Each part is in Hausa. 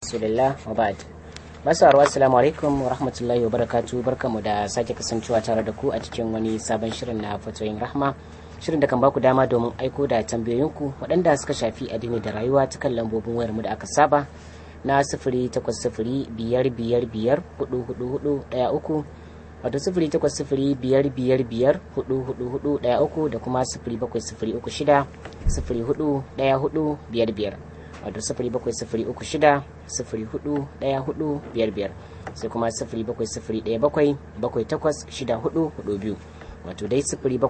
Rasulullah wa ba'd. Masu assalamu alaikum wa rahmatullahi wa barakatuh. Barkamu da sake kasancewa tare da ku a cikin wani sabon shirin na fatoyin rahma. Shirin da kan baku dama domin aiko da tambayoyinku waɗanda suka shafi addini da rayuwa ta kan lambobin wayar mu da aka saba na 08055544413 wato 08055544413 da kuma 07036041455 wato 07036041455 sai kuma 07017786442 wato dai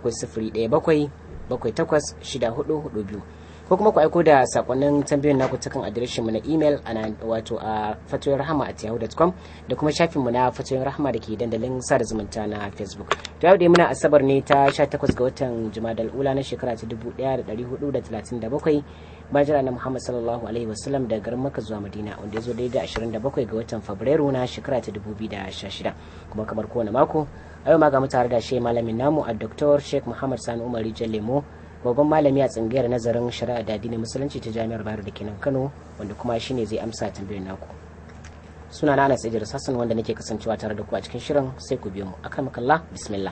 07017786442 ko kuma ku aiko da sakonnin tambayoyin naku ta kan adireshin mu na email wato a fatoyinrahama@yahoo.com da kuma shafin mu na fatoyin rahama da ke dandalin sada zumunta na Facebook. To yau dai muna asabar ne ta 18 ga watan Jumadal Ula na shekara ta 1437 bajira na Muhammad sallallahu alaihi wasallam daga garin Makka zuwa Madina, wanda ya zo daidai 27 ga watan Fabrairu na shekara ta 2016. Kuma kamar kowane mako a yau ma ga mu tare da shi malamin namu a Dr. Sheikh Muhammad Sani Umar Lemo, babban malami a tsangayar nazarin shari'a da addinin musulunci ta Jami'ar Bayero da kenan Kano, wanda kuma shine zai amsa tambayoyin naku. Suna na Anas Idris Hassan wanda nake kasancewa tare da ku a cikin shirin, sai ku biyo mu. Akramakallah, bismillah.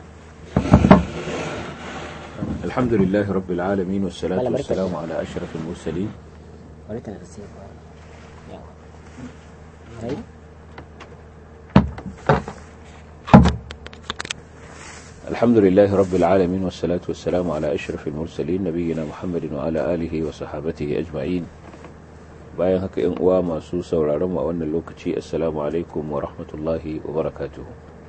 Alhamdulillahi rabbil alamin wassalatu wassalamu ala ashrafil mursalin. الحمد لله رب العالمين والصلاة والسلام على أشرف المرسلين نبينا محمد وعلى آله وصحابته أجمعين. bayan haka ‘yan uwa masu sauraron mu a wannan lokaci, assalamu alaikum wa rahmatullahi wa barakatuhu.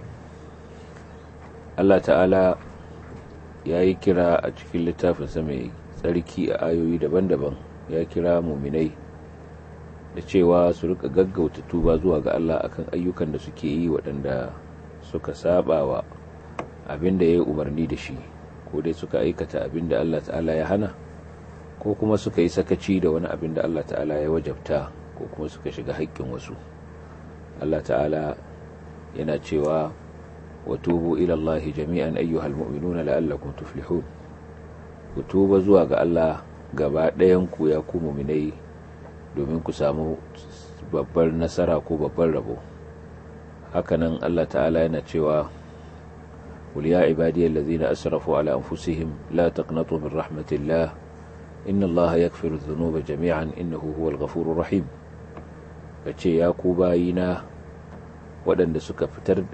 Allah ta'ala ya yi kira a cikin littafinsa mai tsarki a ayoyi daban-daban, ya kira muminai da cewa su rika gaggauta tuba zuwa ga Allah akan ayyukan da suke yi waɗanda suka saba wa abin da ya yi umarni da shi, ko dai suka aikata abin da Allah ta'ala ya hana, ko kuma suka yi sakaci da wani abin da Allah ta'ala ya wajabta, ko kuma suka shiga haƙƙin wasu. Allah ta'ala yana cewa wa tubu ila Allah jami'an ayyuhal mu'minuna la'allakum tuflihun. Ku tuba zuwa ga Allah gaba ɗayan ku ya ku mu'minai domin ku samu babbar nasara ko babbar rabo. Hakanan Allah ta'ala yana cewa قل يا عبادي الذين أسرفوا على أنفسهم لا تقنطوا من رحمة الله إن الله يغفر الذنوب جميعا إنه هو الغفور الرحيم. kace ya ku bayina waɗanda suka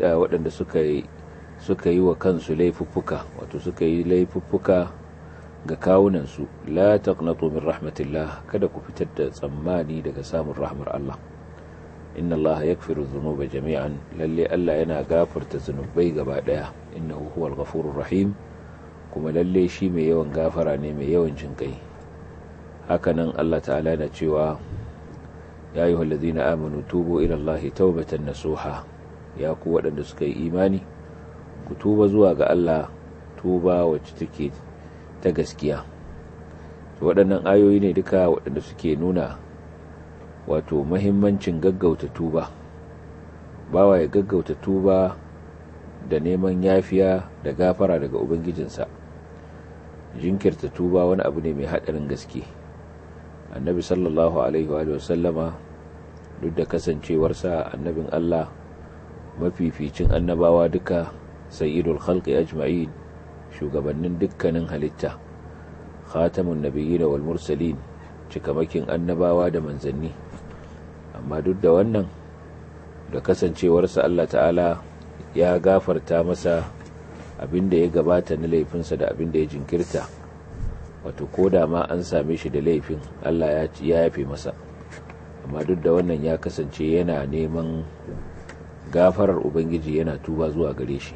yi wa kansu laifuffuka, wato suka yi laifuffuka ga kawunansu, la taqnatu min rahmatillah, kada ku fitar da tsammani daga samun rahmar Allah. inna Allah yaghfiru dhunuba jami'an, lalle Allah yana gafarta zunubai gaba daya, innahu huwal ghafurur rahim, kuma lalle shi mai yawan gafara ne mai yawan jinkai. Hakanan Allah ta'ala yana cewa ya ayyuhallazina amanu tubu ila Allah tawbatan nasuha, ya ku waɗanda suka yi imani ku tuba zuwa ga Allah tuba wacce take ta gaskiya. Waɗannan ayoyi ne duka waɗanda suke nuna wato mahimmancin gaggauta tuba. Bawa ya gaggauta tuba da neman yafiya da gafara daga ubangijinsa. Jinkirta tuba wani abu ne mai haɗarin gaske. Annabi sallallahu alaihi wa sallama, duk da kasancewarsa annabin Allah, mafificin annabawa duka, sayyidul khalqi ajma'in, shugabannin dukkanin halitta, khatamun nabiyyin wal mursalin, cikamakin annabawa da manzanni, amma duk da wannan, da kasancewarsa Allah ta'ala ya gafarta masa abin da ya gabata na laifinsa da abin da ya jinkirta, wato ko da ma an same shi da laifin Allah ya yafe masa, amma duk da wannan ya kasance yana neman gafarar ubangiji, yana tuba zuwa gare shi.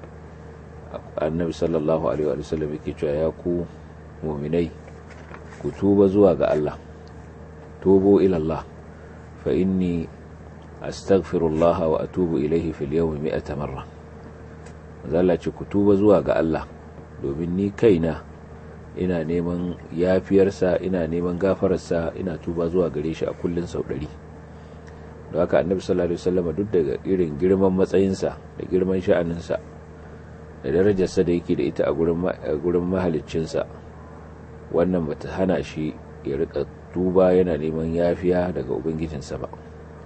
Annabi sallallahu alaihi wa sallam yake cewa ya ku mu'minai ku tuba zuwa ga Allah, tubu ila Allah fa inni astaghfirullah wa atubu ilayhi fil yawmi 100 marra. Allah ce ku tuba zuwa ga Allah domin ni kaina ina neman yafiyarsa, ina neman gafararsa, ina tuba zuwa gare shi a kullun sau 100. Don haka Annabi sallallahu alaihi wasallam duk da irin girman matsayinsa da girman sha'aninsa da darajarsa da yake da ita a gurin mahaliccinsa, wannan bata hana shi ya rika tuba yana neman yafiya daga ubangijinsa ba.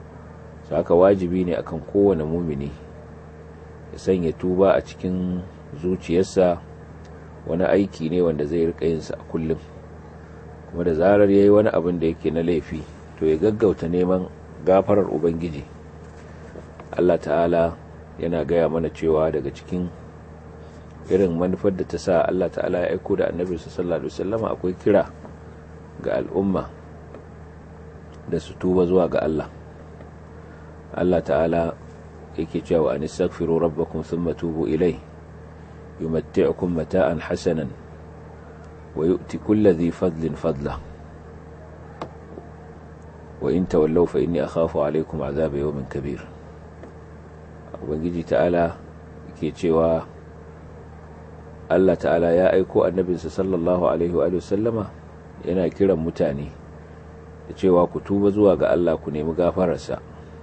haka wajibi ne akan kowane mumini ya sanya tuba a cikin zuciyarsa wani aiki ne wanda zai rika yin sa a kullum, kuma da zarar yayi wani abin da yake na laifi to ya gaggauta neman gafarar ubangiji. Allah ta'ala yana gaya mana cewa daga cikin irin manufar da ta sa Allah ta'ala ya aiko da annabi sallallahu alaihi wasallam akwai kira ga al'umma da su tuba zuwa ga Allah. Allah ta'ala yake cewa an istaghfiru rabbakum thumma tubu ilayhi yumatti'ukum mata'an hasanan wa yu'ti kulli dhi fadlin fadla wa in tawallaw fa inni akhafu alaykum 'adhaba yawmin kabir. Ubangiji ta'ala yake cewa Allah ta'ala ya aiko annabinsa sallallahu alaihi wa sallama yana kiran mutane da cewa ku tuba zuwa ga Allah, ku nemi gafararsa,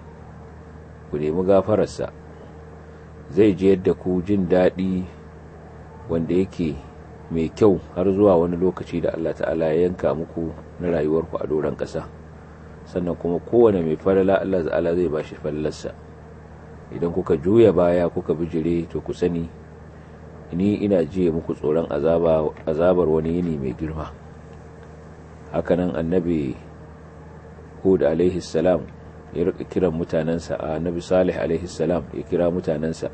zai je yadda ku jin daɗi wanda yake mai kyau har zuwa wani lokaci da Allah ta'ala ya yanka muku na rayuwarku a doron ƙasa. Sannan kuma kowane mai falala Allah ta'ala zai ba shi falalarsa. Idan kuka juya baya kuka bijire to ku sani ni ina jiye muku tsoron azabar wani yini mai girma. Hakanan annabi Hud alaihi salam ya rika kiran mutanensa, annabi Salih alaihi salam ya kira mutanensa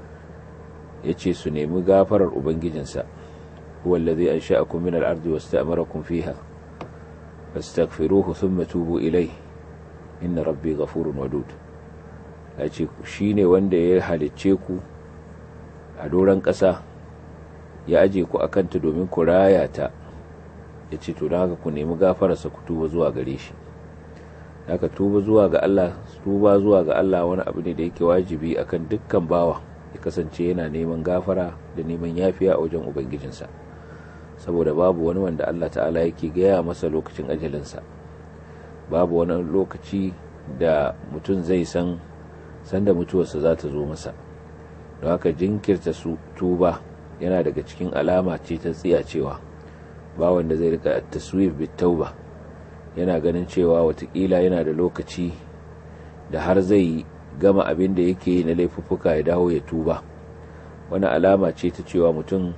ya ce su nemi gafarar ubangijinsa. huwa allazi ansha'akum min al-ardi wasta'marakum fiha fastaghfiruhu thumma tubu ilayhi inna rabbi ghafurun wadud. ya ce shine wanda ya halicce ku a doron ƙasa ya aje ku akan ta domin ku raya ta, ya ce to don haka ku nemi gafararsa ku tuba zuwa gare shi. haka tuba zuwa ga Allah wani abu ne da yake wajibi akan dukkan bawa ya kasance yana neman gafara da neman yafiya a wajen ubangijinsa, saboda babu wani wanda Allah ta'ala yake gaya masa lokacin ajalinsa, babu wani lokaci da mutum zai san sanda mutuwarsa za ta zo masa. don haka jinkirta tuba yana daga cikin alama ce ta tsiyacewa. ba wanda zai rika taswif bit tauba, yana ganin cewa watakila yana da lokaci da har zai gama abin da yake na laifuffuka ya dawo ya tuba. wani alama ce ta cewa mutum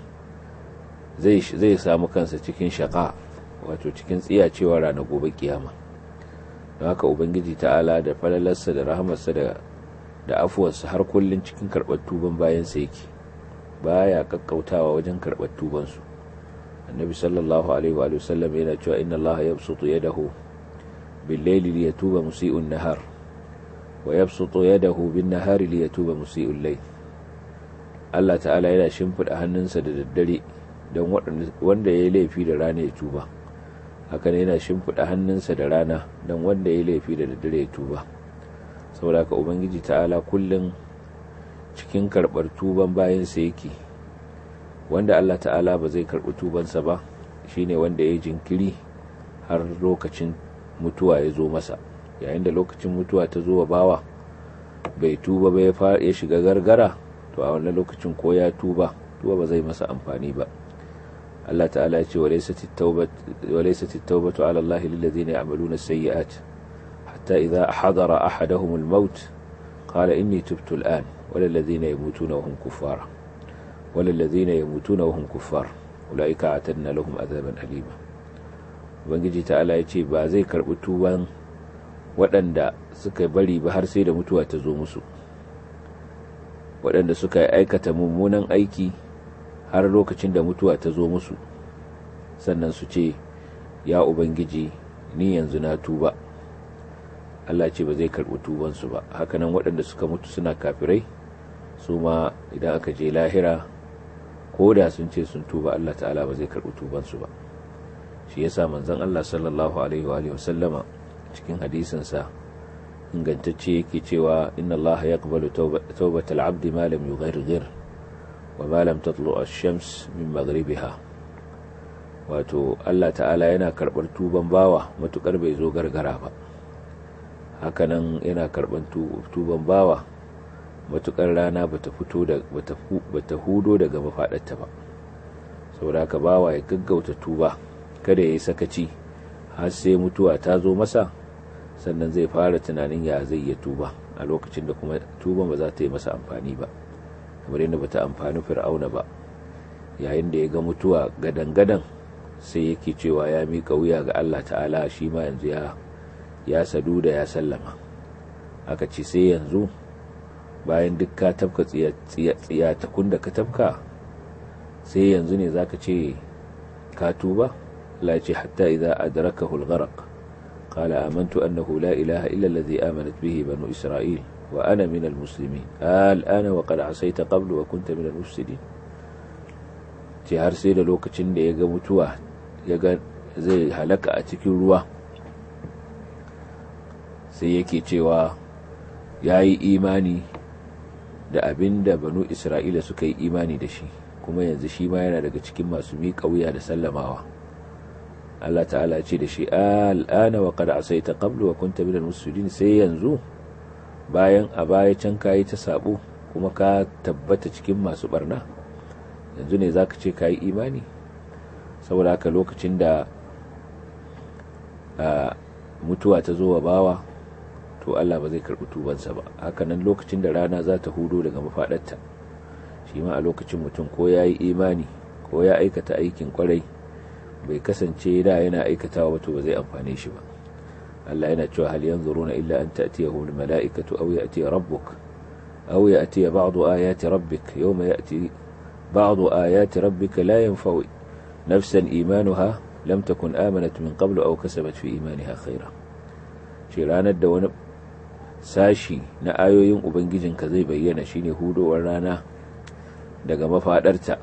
zai samu kansa cikin shaka, wato cikin tsiyacewa ranar gobe kiyama. don haka ubangiji ta'ala da falalarsa da rahamarsa da afuwarsa har kullun cikin karɓar tuban bayansa yake, baya kakkautawa wajen karɓar tubansu. annabi sallallahu alaihi wa sallam yana cewa inna allaha yabsutu yadahu bil-layli liyatuba musii'un nahar wa yabsutu yadahu bin-nahari liyatuba musii'ul layl. Allah ta'ala yana shimfida hannunsa da daddare don wanda yayi laifi da rana ya tuba, haka ne yana shimfida hannunsa da rana don wanda yayi laifi da daddare ya tuba. saboda haka ubangiji ta'ala kullun cikin karbar tuban bayansa yake. wanda Allah ta'ala ba zai karbi tubansa ba shine wanda ya jinkiri har lokacin mutuwa ya zo masa. yayin da lokacin mutuwa ta zo wa bawa bai tuba ba ya shiga gargara, to a wannan lokacin ko ya tuba ba zai masa amfani ba. Allah ta'ala ya ce walaysat at-tawbatu 'ala Allahi lil ladzina ya'maluna as-sayyi'at hatta idha hadara ahaduhum al-maut qala inni tubtu al-an wal ladzina yamutuna wa hum kuffar walladhina yamutuna wa hum kuffar ulaika atadna lahum azaban alima. ubangiji ta'ala yace ba zai karbi tuban waɗanda suka bari ba har sai da mutuwa ta zo musu, waɗanda suka aikata mummunan aiki har lokacin da mutuwa ta zo musu, sannan su ce ya ubangiji ni yanzu na tuba. Allah ce ba zai karbi tubansu ba. hakanan waɗanda suka mutu suna kafirai su ma idan aka je lahira ko da sun ce sun tuba Allah ta'ala ba zai karɓi tubansu ba. shi yasa manzon Allah sallallahu alaihi wa sallama cikin hadisinsa ingantacce yake cewa inna Allah yaqbalu tawbatal 'abdi ma lam yughargir wa ma lam tatlu' ash-shams min maghribiha. wato Allah ta'ala yana karɓar tuban bawa matukar bai zo gargara ba, hakanan yana karɓar tuban bawa matukar rana bata hudo daga mafadarta ba. saboda haka bawa ya gaggauta tuba, kada yayi sakaci har sai mutuwa ta zo masa sannan zai fara tunanin ya zai ya tuba. a lokacin da kuma tuban ba za ta yi masa amfani ba, kamar yadda ba ta amfani fir'auna ba. Yayin da ya ga mutuwa gadan-gadan sai yake cewa ya miƙa wuya ga Allah ta'ala, shi ma yanzu ya sadu da ya sallama. Aka ce sai yanzu bayan duk ka tafka tsiyatakun da ka tafka, sai yanzu ne zaka ce ka tuba? la ce hatta idza adrakahu al-gharq qala amantu annahu la ilaha illa alladhi amanat bihi banu isra'il wa ana min al-muslimin al-ana wa qad asayta qablu wa kunta min al-mufsidin. ce har sai da lokacin da ya ga mutuwa, ya ga zai halaka a cikin ruwa, sai yake cewa ya yi imani da abin da banu isra'ila suka yi imani da shi, kuma yanzu shi ma yana daga cikin masu miƙa wuya da sallamawa. Allah ta'ala ce da shi al'ana wa qad asaita qablu wa kunta minal muslimin, sai yanzu bayan a baya can kayi ta sabo kuma ka tabbata cikin masu barna, yanzu ne zaka ce kayi imani? Saboda haka lokacin da mutuwa ta zo wa bawa, to Allah ba zai karɓi tubansa ba. Hakanan lokacin da rana za ta hudo daga mafaɗarta, shi ma a lokacin mutum ko ya yi imani ko ya aikata aikin kwarai bai kasance da yana aikatawa ba, to ba zai amfane shi ba. Allah yana cewa hal yanzuruna illa an ta'tiyahum al-mala'ikatu aw ya'tiya rabbuk aw ya'tiya ba'du ayati rabbik yawma ya'ti ba'du ayati rabbika la yanfa'u nafsan imanuha lam takun amanat min qablu aw kasabat fi imaniha khayra. shi ranar da wani sashi na ayoyin ubangijinka zai bayyana, shine hudowar rana daga mafadarta,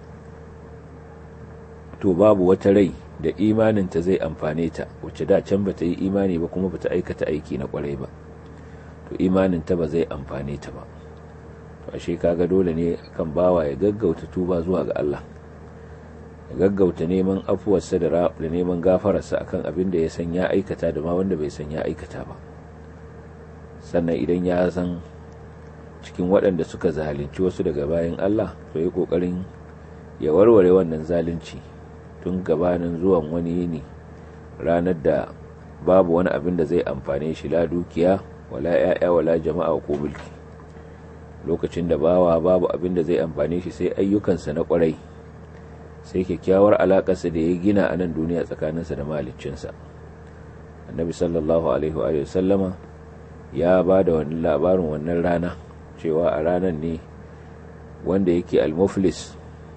to babu wata rai da imaninta zai amfane ta wacce da can bata yi imani ba kuma bata aikata aiki na kwarai ba, to imaninta ba zai amfane ta ba. To ashe kaga dole ne kan bawa ya gaggauta tuba zuwa ga Allah, ya gaggauta neman afuwarsa da neman gafararsa akan abin da ya san ya aikata da ma wanda bai san ya aikata ba. Sannan idan ya san cikin waɗanda suka zalunci wasu daga bayan Allah, to yi ƙoƙarin ya warware wannan zalunci tun gabanin zuwan wani yini, ranar da babu wani abin da zai amfane shi, la dukiya wala ya'ya wala jama'a ko mulki. Lokacin da bawa babu abin da zai amfane shi sai ayyukansa na kwarai, sai kyakkyawar alaƙarsa da ya gina a nan duniya tsakaninsa da mahaliccinsa. Annabi sallallahu alaihi wa sallama ya ba da wani labarin wannan rana, cewa a ranar ne wanda yake al-muflis,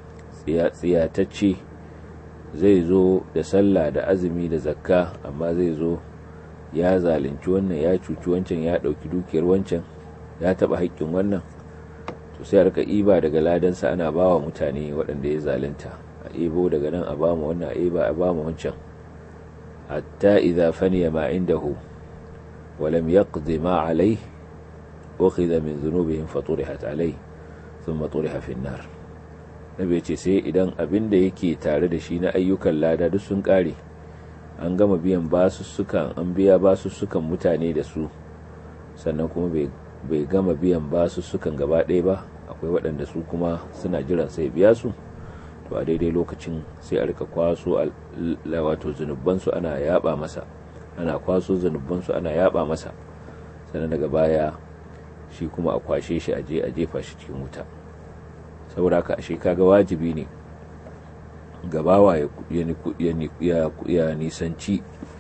tsiyatacce, zai zo da sallah da azumi da zakka, amma zai zo ya zalunci wannan, ya cuci wancan, ya ɗauki dukiyar wancan, ya taɓa haƙƙin wannan, to sai a rika iba daga ladansa ana ba wa mutane waɗanda ya zalunta, a ibo daga nan a ba mu wannan, a iba a ba mu wancan, hatta idza faniya ma indahu wa lam yaqdi ma alayhi ukhidha min dhunubihim faturihat alayhi thumma turiha fi an-nar. Nabi ce sai idan abin da yake tare da shi na ayyukan lada duk sun kare, an gama biyan basussukan, an biya basussukan mutane da su, sannan kuma bai gama biyan basussukan gaba ɗaya ba, akwai waɗanda su kuma suna jiran sai biya su, to a daidai lokacin sai a rika kwaso wato zunubansu ana yaba masa, ana kwaso zunubansu ana yaba masa, sannan daga baya shi kuma a kwashe shi a jefa shi cikin wuta. Saboda haka ashe kaga wajibi ne gabawa ya nisanci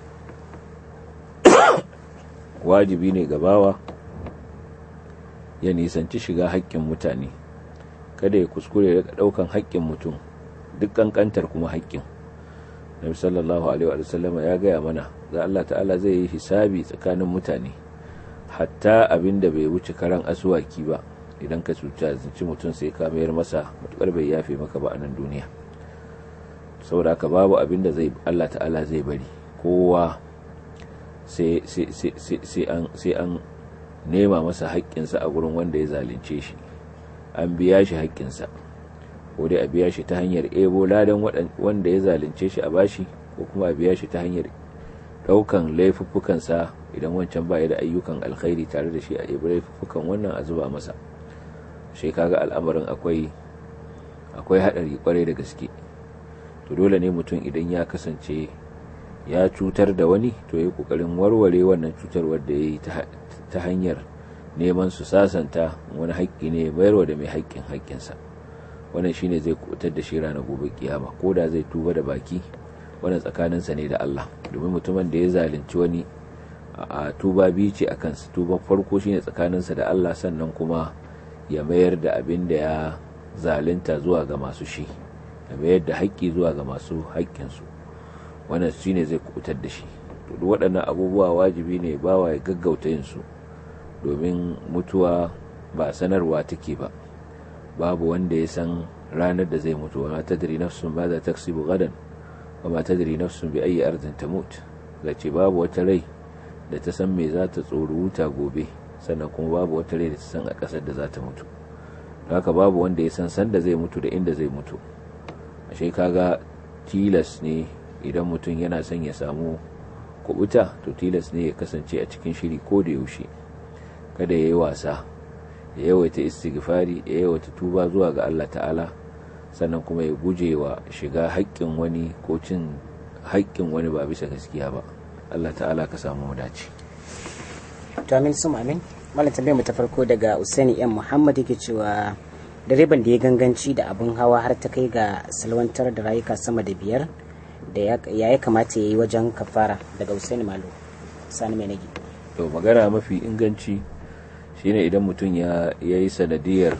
wajibi ne gabawa ya nisanci shiga haƙƙin mutane, kada ya kuskure daga ɗaukan haƙƙin mutum duk kankantar kuma haƙƙin. Nabi sallallahu alaihi wa sallama ya gaya mana da Allah ta'ala zai yi hisabi tsakanin mutane, hatta abin da bai wuce karan asuwaki ba, idan ka cuci mutum sai ka mayar masa, matukar bai yafe maka ba a nan duniya. Saboda haka babu abin da Allah ta'ala zai bari, kowa sai an nema masa haƙƙinsa a gurin wanda ya zalunce shi, an biya shi haƙƙinsa, ko dai a biya shi ta hanyar ebo ladan wanda ya zalunce shi a bashi, ko kuma a biya shi ta hanyar ɗaukan laifuffukansa idan wancan ba ya da ayyukan alkhairi tare da shi, a ebo laifuffukan wannan a zuba masa. Shi kaga al'amarin akwai haɗari kwarai da gaske. To dole ne mutum idan ya kasance ya cutar da wani, to yi kokarin warware wannan cutarwar da ya yi ta hanyar neman su sasanta wani haƙƙi ne bayarwa da mai haƙƙin haƙƙinsa. Wannan shine zai kubutar da shi ranar gobe kiyama, ko da zai tuba da baki wannan tsakaninsa ne da Allah. Domin mutumin da ya zalunci wani a tuba biyu ce akan su. Tuba farko shine tsakaninsa da Allah, sannan kuma ya mayar da abin da ya zalunta zuwa ga masu shi, ya mayar da haƙƙi zuwa ga masu haƙƙinsu. Wannan shine zai kubutar da shi. To duk waɗannan abubuwa wajibi ne bawa ya gaggauta yin su, domin mutuwa ba sanarwa take ba. Babu wanda ya san ranar da zai mutu. Wa ma tadri nafsun ma za taksibu gadan wa ma tadri nafsun bi ayyi ardin tamut. Zace babu wata rai da ta san me za ta tsoro wuta gobe, sannan kuma babu wata rai da ta san a ƙasar da za ta mutu. Haka babu wanda ya san sanda zai mutu da inda zai mutu. Ashe kaga tilas ne idan mutum yana son ya samu kubuta, to tilas ne ya kasance a cikin shiri ko da yaushe. Kada ya yi wasa, ya yawaita istighfari, ya yawaita tuba zuwa ga Allah ta'ala, sannan kuma ya guje wa shiga haƙƙin wani ko cin haƙƙin wani ba bisa gaskiya ba. Allah ta'ala ka samu dace. To amin sum amin. Mallam tambayar mu ta farko daga Usaini M Muhammad yake cewa direban da ya ganganci da abun hawa har ta kai ga salwantar da rayuka sama da 5 da ya kamata ya yi wajen kafara. Daga Usaini Malo Sani mai nagi. To magana mafi inganci shine idan mutum ya yi sanadiyar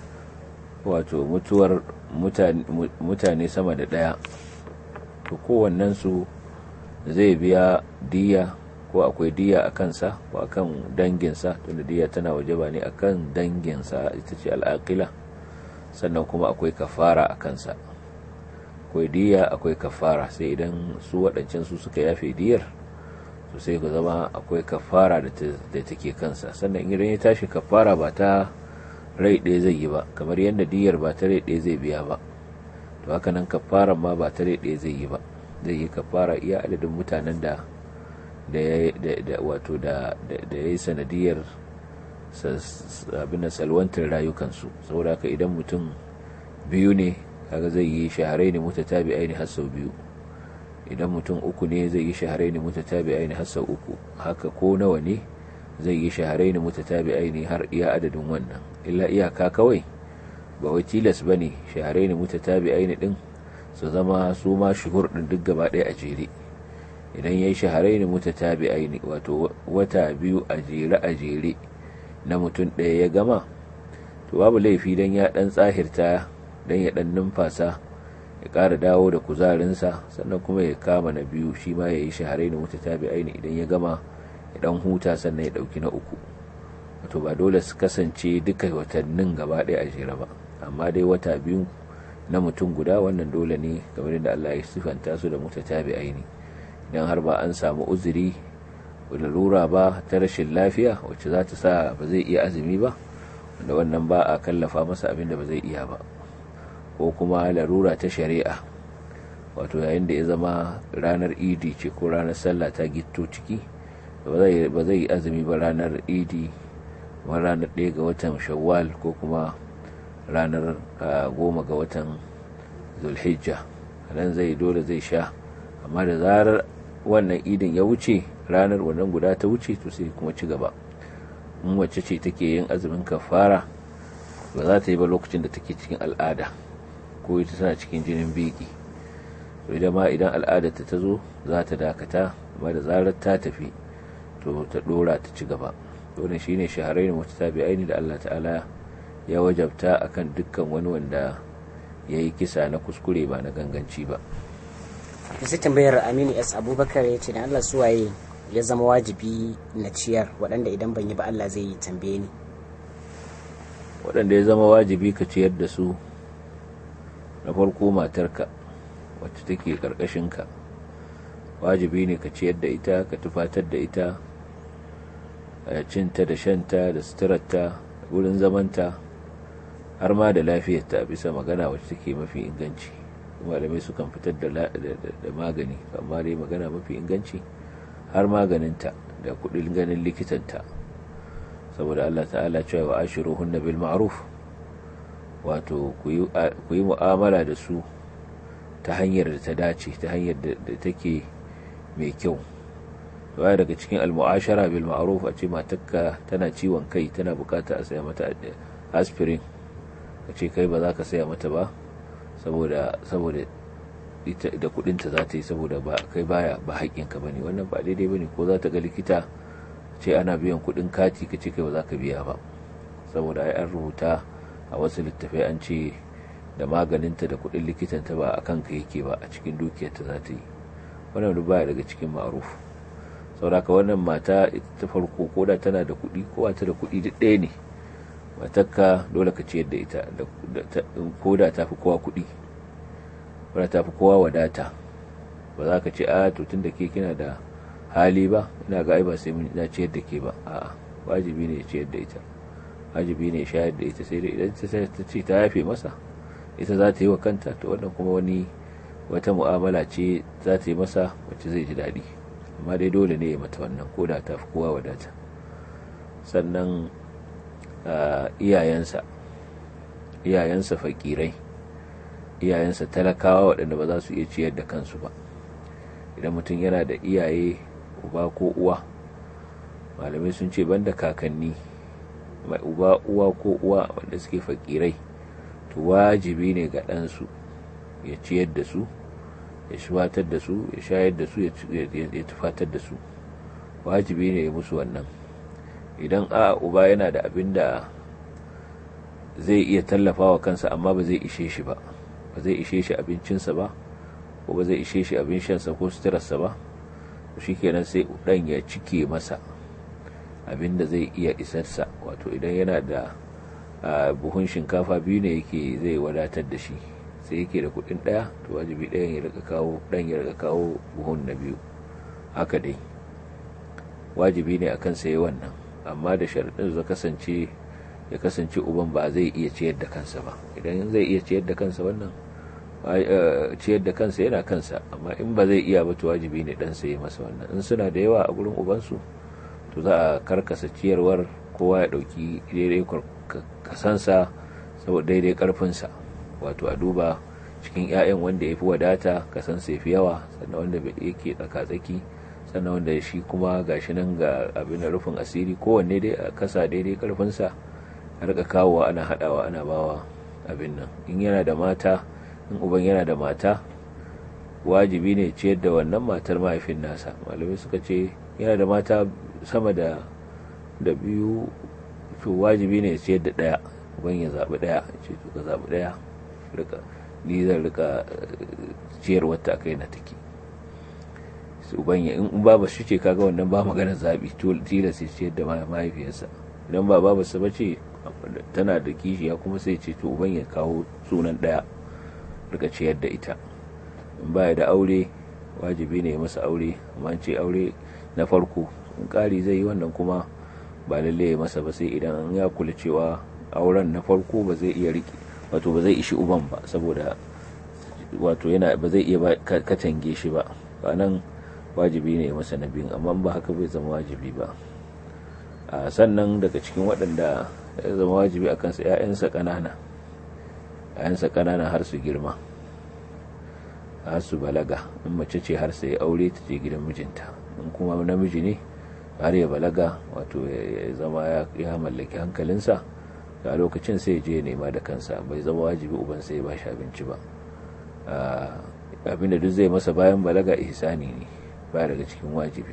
wato mutuwar mutane sama da 1, to kowannen su zai biya diya, ko akwai diya a kansa ko akan danginsa, tunda diya tana wajaba ne akan danginsa, ita ce al'aqila. Sannan kuma akwai kafara a kansa. Akwai diya akwai kafara, sai idan su waɗancan su suka yafe diyar, to sai ku zama akwai kafara da take kansa. Sannan idan ya tashi kafara ba ta rai ɗaya zai yi ba, kamar yadda diyar ba ta rai ɗaya zai biya ba, to haka nan kafaran ma ba ta rai ɗaya zai yi ba. Zai yi kafara iya adadin mutanen da ya yi sanadiyar abin da salwantar rayukansu. Saboda haka idan mutum 2 ne, kaga zai yi shahrayn mutatabi'ain har sau 2. Idan mutum 3 ne, zai yi shahrayn mutatabi'ain har sau 3. Haka ko nawa ne, zai yi shahrayn mutatabi'ain har iya adadin wannan. Illa iyaka kawai ba wai tilas bane shahrayn mutatabi'ain din su zama su ma shuhur din duk gaba ɗaya a jere. Idan yayi shahrayn mutatabi'ain, wato wata 2 a jere na mutum ɗaya ya gama, to babu laifi dan ya dan tsahirta, dan ya dan numfasa, ya ƙara dawo da kuzarinsa, sannan kuma ya kama na 2 shi ma yayi shahrayn mutatabi'ain. Idan ya gama ya dan huta, sannan ya dauki na 3. wato ba dole su kasance duka watannin gaba ɗaya a jere ba, amma dai wata 2 na mutum guda, wannan dole ne, kamar yadda Allah ya sifanta su da mutatabi'aini. Idan har ba an samu uzuri lalura ba ta rashin lafiya wacce za ta sa ba zai iya azumi ba, wanda wannan ba a kallafa masa abin da ba zai iya ba, ko kuma larura ta shari'a, wato yayin da ya zama ranar idi ce ko ranar sallah ta gitto ciki, ba zai yi azumi ba ranar idi, wa ranar 1 ga watan shawwal ko kuma ranar 10 ga watan zulhijja. nan zai dole zai sha, amma da zarar wannan idin ya wuce, ranar wannan guda ta wuce, to sai kuma ci gaba. in wacce ce take yin azumin kafara, ba za ta yi ba lokacin da take cikin al'ada, ko ita tana cikin jinin biki, to idan al'adar ta zo za ta dakata, amma da zarar ta tafi to ta dora ta ci gaba. wannan shine shahrayn mutatabi'ain da Allah ta'ala ya wajabta akan dukkan wani wanda yayi kisa na kuskure ba na ganganci ba. sai tambayar Aminu S Abubakar ya ce da Allah suwaye ya zama wajibi na ciyar, waɗanda idan ban yi ba Allah zai yi tambaye ni. Waɗanda ya zama wajibi ka ciyar da su, na farko matarka wacce take karkashinka, wajibi ne ka ciyar da ita, ka tufatar da ita, cinta da shanta da suturarta, wurin zamanta, har ma da lafiyarta, bisa magana wacce take mafi inganci. malamai sukan fitar da magani, amma dai magana mafi inganci har maganinta da kudin ganin likitanta, saboda Allah ta'ala cewa wa ashiruhunna bil ma'ruf, wato ku yi mu'amala da su ta hanyar da ta dace, ta hanyar da take mai kyau. baya daga cikin al-mu'ashara bil ma'ruf a ce matarka tana ciwon kai tana bukata a saya mata aspirin a ce kai ba za ka saya mata ba saboda ita da kudinta za ta yi saboda ba kai ba haƙƙinka ba ne, wannan ba daidai ba ne. Ko za ta ga likita ce ana biyan kudin kati ka ce kai ba za ka biya ba saboda ai an rubuta a wasu littafai an ce da maganinta da kudin likitanta ba a kanka yake ba, a cikin dukiyarta za ta yi. Wannan duk baya daga cikin ma'ruf. saboda ka wannan mata ta farko ko da tana da kudi ko ba ta da kudi duk ɗaya ne, matarka dole ka ciyar da ita ko da ta fi kowa kudi, wadda ta fi kowa wadata. Ba za ka ce a to tun da ke kina da hali ba ina ga ai ba sai na ciyar da ke ba, a'a wajibi ne ciyar da ita, wajibi ne shayar da ita. sai dai idan ta ce ta yafe masa ita za ta yi wa kanta, to wannan kuma wata mu'amala ce za ta yi masa wacce zai ji daɗi, amma dai dole ne ya mata wannan ko da ta fi kowa wadata. Sannan iyayensa fakirai, iyayensa talakawa waɗanda ba za su iya ciyar da kansu ba. Idan mutum yana da iyaye uba ko uwa, malamai sun ce banda kakanni mai uba ko uwa wanda suke fakirai, to wajibi ne ga ɗansu ya ciyar da su, ya shubatar da su, ya shayar da su, ya tufatar da su. Wajibi ne ya musu wannan. Idan uba yana da abin da zai iya tallafawa kansa amma ba zai ishe shi ba, ba zai ishe shi abincinsa ba, ko ba zai ishe shi abin shansa ko suturarsa ba, shi kenan sai ɗan ya cike masa abin da zai iya isarsa. Wato idan yana da buhun shinkafa 2 ne zai wadatar da shi, sai yake da kuɗin ɗaya, to wajibi ɗayan ya rika kawo buhun na 2. haka dai wajibi ne akan sai wannan, amma da sharadin ya kasance uban ba zai iya ciyar da kansa ba. Idan zai iya ciyar da kansa, wannan ciyar da kansa yana kansa, amma in ba zai iya ba to wajibi ne dan sai masa wannan. In suna da yawa a gurin ubansu to za a karkasa ciyarwar, kowa ya dauki daidai kasansa saboda daidai karfinsa. Wato a duba cikin 'ya'yan wanda ya fi wadata kasansa ya fi yawa, sannan wanda yake tsaka-tsaki, sannan wanda shi kuma gashi nan ga abin rufin asiri, kowanne dai a kasa daidai karfinsa, a rika kawowa ana hadawa ana bawa abin nan. In yana da mata, in uban yana da mata, wajibi ne ciyar da wannan matar mahaifin nasa. Malamai suka ce yana da mata sama da 2, to wajibi ne ciyar da 1. Uban ya zaɓi 1, ce to ka zaɓi 1, ni zan rika ciyar wata kai na take. Uban ya in baba shi ce kaga wannan ba magana zaɓi, tilas sai ciyar da mahaifiyarsa. Idan ba babarsa ba ce tana da kishiya kuma sai ce to uban ya kawo sunan 1 rika ciyar da ita. In baya da aure, wajibi ne masa aure, amma ce aure na farko. In ƙari zai yi wannan kuma ba lalle ya masa ba, sai idan an ya kula cewa auren na farko ba zai iya riki, wato ba zai ishi uban ba, saboda wato ba zai iya katange shi ba. Nan wajibi ne masa na biyun, amma ba haka bai zama wajibi ba. Sannan daga cikin waɗanda ya zama wajibi a kansa 'ya'yansa ƙanana har su girma, har su balaga. In mace ce har sai aure ta je gidan mijinta, in kuma namiji ne har ya balaga, wato ya zama ya mallaki hankalinsa, a lokacin sai je nema da kansa. Bai zama wajibi uban sai ba shi abinci ba. Abinda duk zai masa bayan balaga ihsani ne, ba daga cikin wajibi.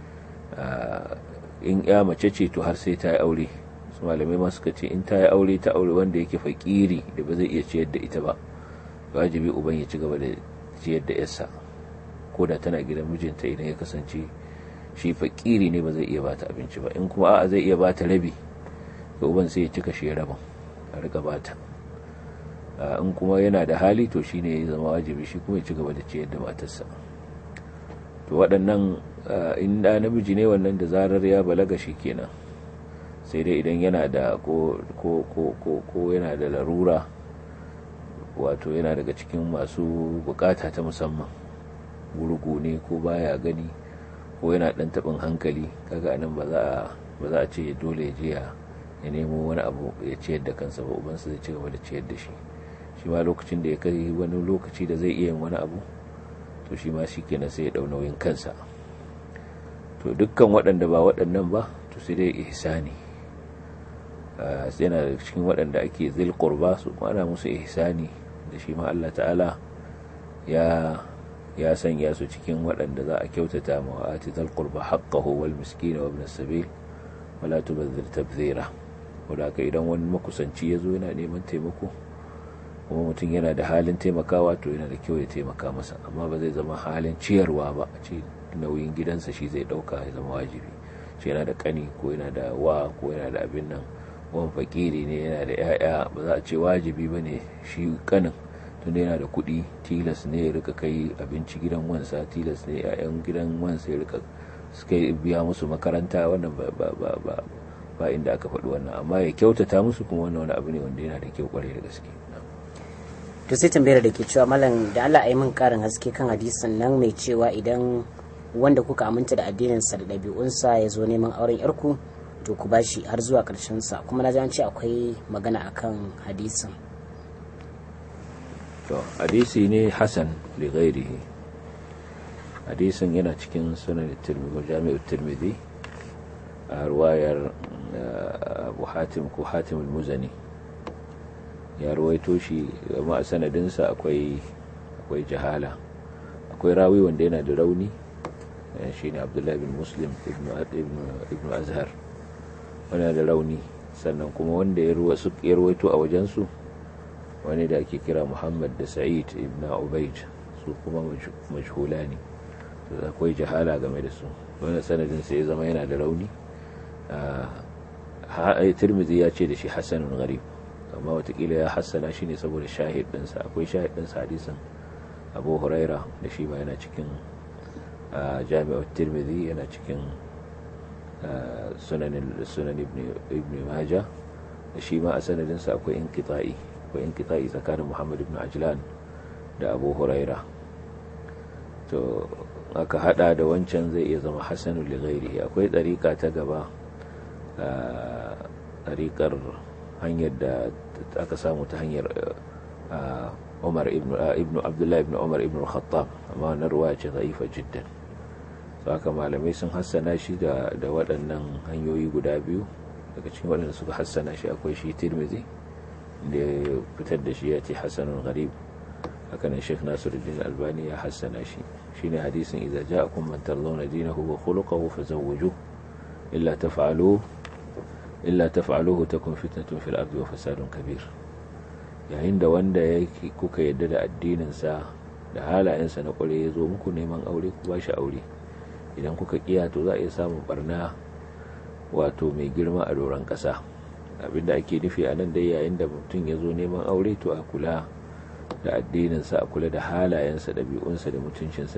In ya mace ce to har sai ta yi aure. Su malamai ma suka ce in ta yi aure, ta aure wanda yake fakiri da ba zai iya ciyar da ita ba, wajibi uban ya ci gaba da ciyar da yarsa, ko da tana gidan mijinta, idan ya kasance shi fakiri ne ba zai iya bata abinci ba. In kuma a'a zai iya bata rabi, to uban sai ya cika shi rabin a rika bata. In kuma yana da hali, to shine ya zama wajibi shi kuma ya ci gaba da ciyar da matarsa. To waɗannan in da namiji ne, wannan da zarar ya balaga shi kenan, sai dai idan yana da ko yana da larura, wato yana daga cikin masu bukata ta musamman, gurgu ne ko baya gani ko yana dan tabin hankali, kaga anan ba za a ce dole ya je ya nemo wani abu ya ciyar da kansa ba. Ubansa zai ci gaba da ciyar da shi. Shi ma lokacin da ya kai wani lokaci da zai iya yin wani abu, to shi ma shi kenan sai ya dau nauyin kansa. to dukkan waɗanda ba waɗannan ba to sai dai ihsani, yana da cikin waɗanda ake zil qurba su kuma ana musu ihsani da shi ma Allah ta'ala ya sanya su cikin waɗanda za a kyautata ma ati zal qurba haqqahu wal miskin wa ibn as-sabil wala tubadhir tabdhira. wanda idan wani makusanci ya zo yana neman taimako kuma mutum yana da halin taimakawa to yana da kyau ya taimaka masa, amma ba zai zama halin ciyarwa ba a ce nauyin gidansa shi zai dauka ya zama wajibi. shi yana da kani ko yana da wa ko yana da abin nan, wani fakiri ne yana da yaya, ba za a ce wajibi ba ne shi kanin tunda yana da kuɗi tilas ne ya rika kai abinci gidan wansa, tilas ne yayan gidan wansa ya rika suka biya musu makaranta. wannan ba inda aka faɗi wannan, amma ya kyautata musu kuma wannan wani abu ne wanda yana da kyau kwarai da gaske. to sai tambayar da ke cewa malam da Allah ayi min karin haske kan hadisin nan mai cewa idan wanda kuka aminta da addininsa da ɗabi'unsa ya zo neman auren yarku to ku bashi har zuwa ƙarshen sa, kuma na ji an ce akwai magana akan hadisin. to hadisi ne hasan li ghairihi, hadisin yana cikin sunan at-Tirmidhi, jami'ut Tirmidhi, a ruwayar Abu Hatim ko Hatim al-Muzani ya ruwaito shi, amma a sanadinsa akwai jahala, akwai rawi wanda yana da rauni, shine Abdullah bin Muslim ibn Azhar, wanda da rauni. sannan kuma wanda ya ruwaito a wajensu wani da ake kira Muhammad da Sa'id ibn Ubayd, su kuma majhulani, to akwai jahala game da su. wannan sanadin sai ya zama yana da rauni. Tirmidhi ya ce da shi hasanun gharib, amma watakila ya hassana shi ne saboda shahid ɗinsa. akwai shahid ɗinsa hadisin Abu Huraira da shi ba yana cikin jami'ar Tirmidhi, yana cikin sunan ibn Majah, da shi ma a sanadinsa akwai inqita'i tsakanin Muhammad ibn Ajlan da Abu Huraira. to aka hada da wancan zai iya zama hasanul li ghairihi. akwai dariqa ta gaba, dariqar hanyar da aka samu ta hanyar Umar ibn Abdullah ibn Umar ibn al-Khattab, amma wannan ruwaya ce da'ifa jiddan. haka malamai sun hassana shi da waɗannan hanyoyi guda biyu. daga cikin waɗanda suka hassana shi akwai shi Tirmidhi da ya fitar da shi ya ce hasanun gharib. haka nan Sheikh Nasiruddin Albani ya hassana shi, shine hadisin idza ja'akum man tardawna dinahu wa khuluquhu fazawwijuhu illa taf'aluhu takun fitnatun fil ardi wa fasadun kabir. yayin da wanda yake kuka yadda da addininsa da halayensa na kware ya zo muku neman aure, ku ba shi aure. idan kuka kiya to za a iya samun barna wato mai girma a doron ƙasa. abinda ake nufi a nan dai yayin da mutum ya zo neman aure to a kula da addininsa, a kula da halayensa, ɗabi'unsa da mutuncinsa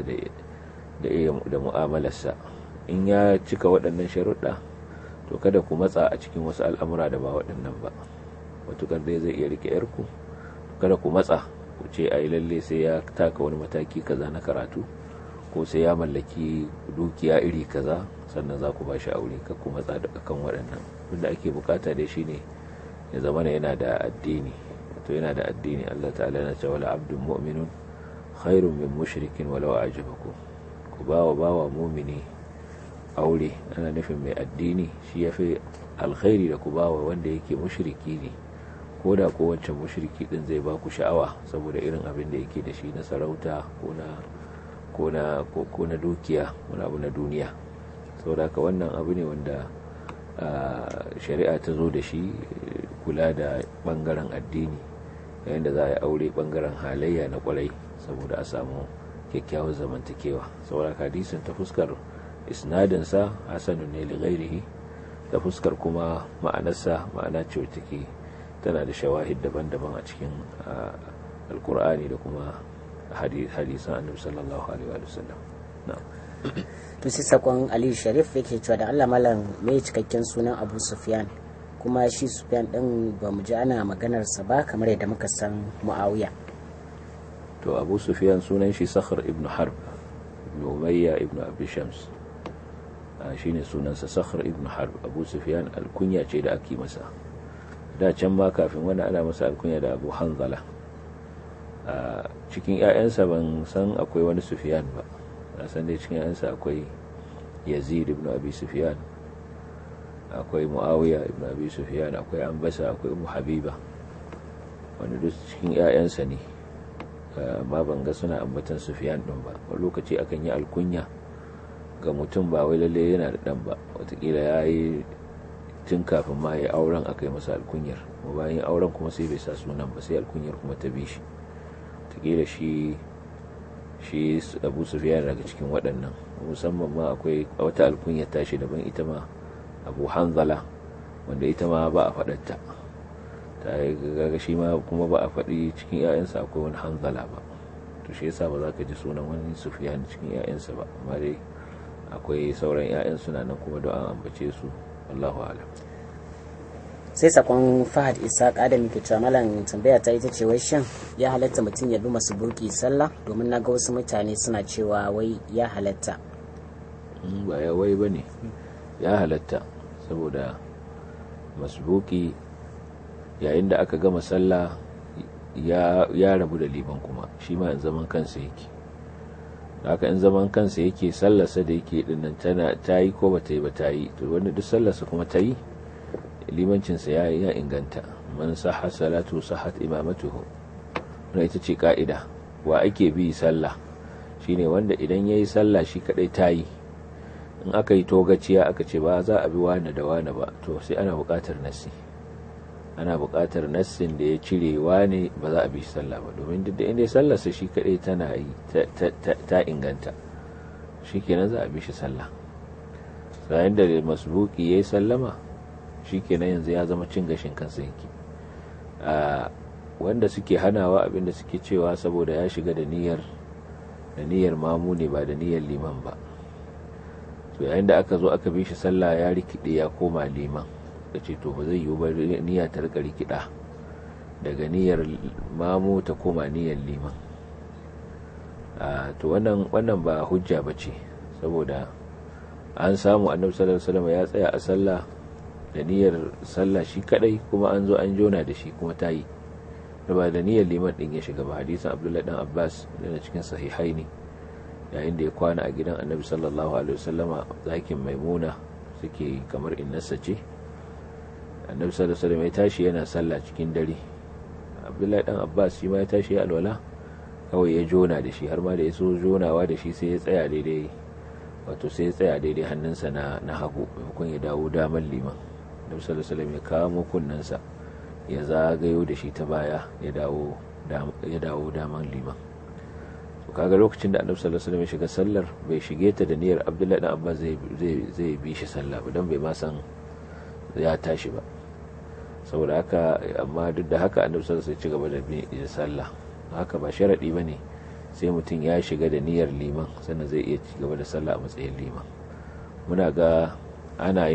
da mu'amalarsa. in ya cika waɗannan sharuɗa to kada ku matsa a cikin wasu al'amura da ba waɗannan ba. matukar dai zai iya rike yarku, kada ku matsa ku ce a yi lalle sai ya taka wani mataki kaza na karatu ko sai ya mallaki dukiya iri kaza sannan za ku ba shi aure. kar ku matsa da kan waɗannan. wanda ake bukata dai shine ya zama yana da addini. to yana da addini. Allah ta'ala yana cewa la abdun mu'minun khairun min mushrikin walau a'jabakum. ku bawa mu'mini aure, ana nufin mai addini, shi yafi alkhairi da ku bawa wanda yake mushriki ne, ko da ko wancan mushriki din zai ba ku sha'awa saboda irin abin da yake da shi na sarauta ko na dukiya, wani abu na duniya. saboda haka wannan abu ne wanda shari'a ta zo da shi, kula da bangaren addini yayin da za a yi aure, bangaren halayya na kwarai saboda a samu kyakkyawar zamantakewa. saboda hadisin ta fuskar isnadinsa hasanun ne li ghairihi, ta fuskar kuma ma'anarsa ma'ana ce wacce take tana da shawahid daban-daban a cikin alkur'ani da kuma hadisan annabi sallallahu alaihi wa sallam. na'am. to sai sakon Aliyu Sharif yake cewa da Allah malam me cikakken sunan Abu Sufyan, kuma shi Sufyan din ba mu ji ana maganar sa ba kamar yadda muka san Muawiya. to Abu Sufyan sunan shi Sakhr ibn Harb ibn Umayya ibn Abi Shams, shine sunansa Sakhr ibn Harb. Abu Sufyan alkunya ce da ake masa da can ma kafin wani ana masa alkunya da Abu Hanzala. cikin ƴaƴansa ban san akwai wani Sufyan ba, na san dai cikin ƴaƴansa akwai yazid ibn abi sufyan, akwai muawiya ibn abi sufyan, akwai ambasa, akwai ummu habiba, wanda duk cikin 'ya'yansa ne. Amma ban ga suna ambatan sufyan din ba. Wani lokaci akan yi alkunya ga mutum ba wai lalle yana da dan ba, watakila ya yi tun kafin ma ya auren aka yi masa alkunyar, kuma bayan auren kuma sai bai sa sunan ba, sai alkunyar kuma ta bi shi. Watakila shi abu sufyan daga cikin waɗannan, musamman ma akwai wata alkunyar tashi daban ita ma, abu hanzala, wanda ita ma ba a faɗatta ta ga shi ma kuma ba a faɗi cikin 'ya'yansa akwai wani hanzala ba, to shi yasa ba za ka ji sunan wani sufyan cikin 'ya'yansa ba. Amma dai akwai sauran 'ya'yan suna nan kuma da an ambace su, wallahu a'lam. Sai sakon Fahad Isa Adam ke cewa malam tambaya ta ita ce wai shin ya halatta mutum ya bi masbuki sallah, domin naga wasu mutane suna cewa wai ya halatta. Ba ya wai bane, ya halatta, saboda masbuki yayin da aka gama sallah ya rabu da liman, kuma shi ma in zaman kansa yake. Haka in zaman kansa yake, sallarsa da yake dinnan ta yi ko ba ta yi ba ta yi, to wanda duk sallarsa kuma ta yi, limancinsa ya inganta. Man sahha salatu sahhat imamatuhu, wannan ita ce ka'ida. Wa ake bi sallah shine wanda idan yayi sallah shi kadai ta yi, in aka yi togaciya aka ce ba za a bi wani da wani ba, to sai ana buƙatar nassi, ana buƙatar nassin da ya cire wani ba za a bi sallah ba, domin duk da inda sallarsa shi kadai tana yi ta inganta, shikenan za a bi shi sallah. Sai da masbuki yayi sallama, shikenan yanzu ya zama cin gashin kansa yake. Wanda suke hanawa abinda suke cewa saboda ya shiga da niyyar mamu ne ba da niyyar liman ba, to yayin da aka zo aka bi shi sallah ya rikide ya koma liman, da ce to ba zai yiwu ba niyya ta rika rikida daga niyyar mamu ta koma niyyar liman. To wannan ba hujja bace, saboda an samu annabi sallallahu alaihi wasallam ya tsaya a sallah da niyyar sallah shi kadai, kuma an zo an jona da shi kuma tayi, da ba da niyyar liman din ya shiga ba. Hadisin Abdullahi dan Abbas da cikin sahihaini, yayin da ya kwana a gidan annabi sallallahu alaihi wasallama, zakin maimuna suke kamar innarsa ce, annabi sallallahu alaihi wasallam ya tashi yana sallah cikin dare, Abdullahi dan Abbas shi ma ya tashi ya alwala, kawai ya jona da shi, har ma da ya so jonawa da shi sai ya tsaya daidai, wato sai ya tsaya daidai hannunsa na hagu, maimakon ya dawo daman liman. Annabi sallallahu alaihi wasallam ya kamo kunnensa ya zagayo da shi ta baya, ya dawo daman liman. To kaga lokacin da annabi sallallahu alaihi wasallam ya shiga sallar, bai shige ta da niyyar Abdullahi dan Abbas zai bi shi sallah ba, dan bai ma san ya tashi ba. Saboda haka, amma duk da haka annabi sallallahu alaihi wasallam ya ci gaba da bi sallah. Haka ba sharadi bane sai mutum ya shiga da niyyar liman sannan zai iya ci gaba da sallah a matsayin liman. Muna ga ana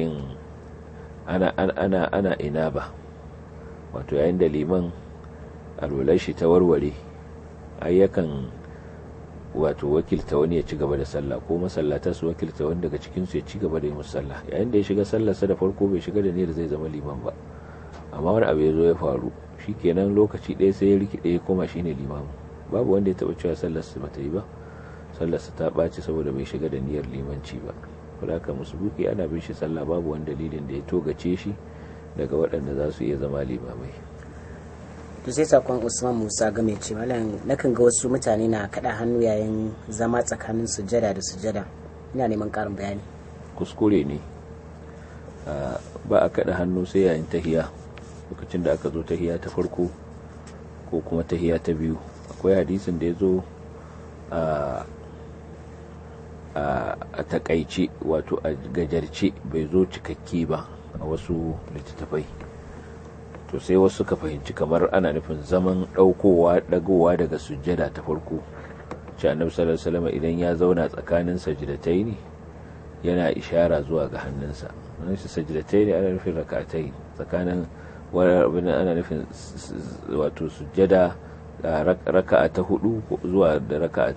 inaba, wato yayin da liman alwalai shi ta warware, ayyakan wato wakilta wani ya ci gaba da sallah, ko masallata su wakilta wani daga cikin su ya ci gaba da yin sallah. Yayin da ya shiga sallarsa da farko bai shiga da niyyar zai zama liman ba, amma wani abu ya zo ya faru, shikenan lokaci ɗaya sai ya rikide ya koma shine limamu. Babu wanda ya taba cewa sallarsa bata yi ba, sallarsa ta ɓaci saboda bai shiga da niyyar limanci ba. Haka musbuki ana bin shi sallah, babu wani dalilin da ya togace shi daga waɗanda za su iya zama limamai. To sai sakon Usman Musa game ce malam, nakan ga wasu mutane na kada hannu yayin zama tsakanin sujjada da sujjada, ina neman ƙarin bayani. Kuskure ne, ba a kada hannu sai yayin tahiya, lokacin da aka zo tahiya ta farko ko kuma tahiya ta biyu. Akwai hadisin da ya zo a takaice, wato a gajarce, bai zo cikakke ba a wasu littattafai. To sai wasu suka fahimci kamar ana nufin zaman dagowa daga sujjada ta farko, ce annabi sallallahu alaihi wasallam idan ya zauna tsakanin sajdataini yana ishara zuwa ga hannunsa. Wannan sajdataini ana nufin rak'atayn, tsakanin wani ana nufin wato sujjada raka'a ta hudu zuwa da raka'a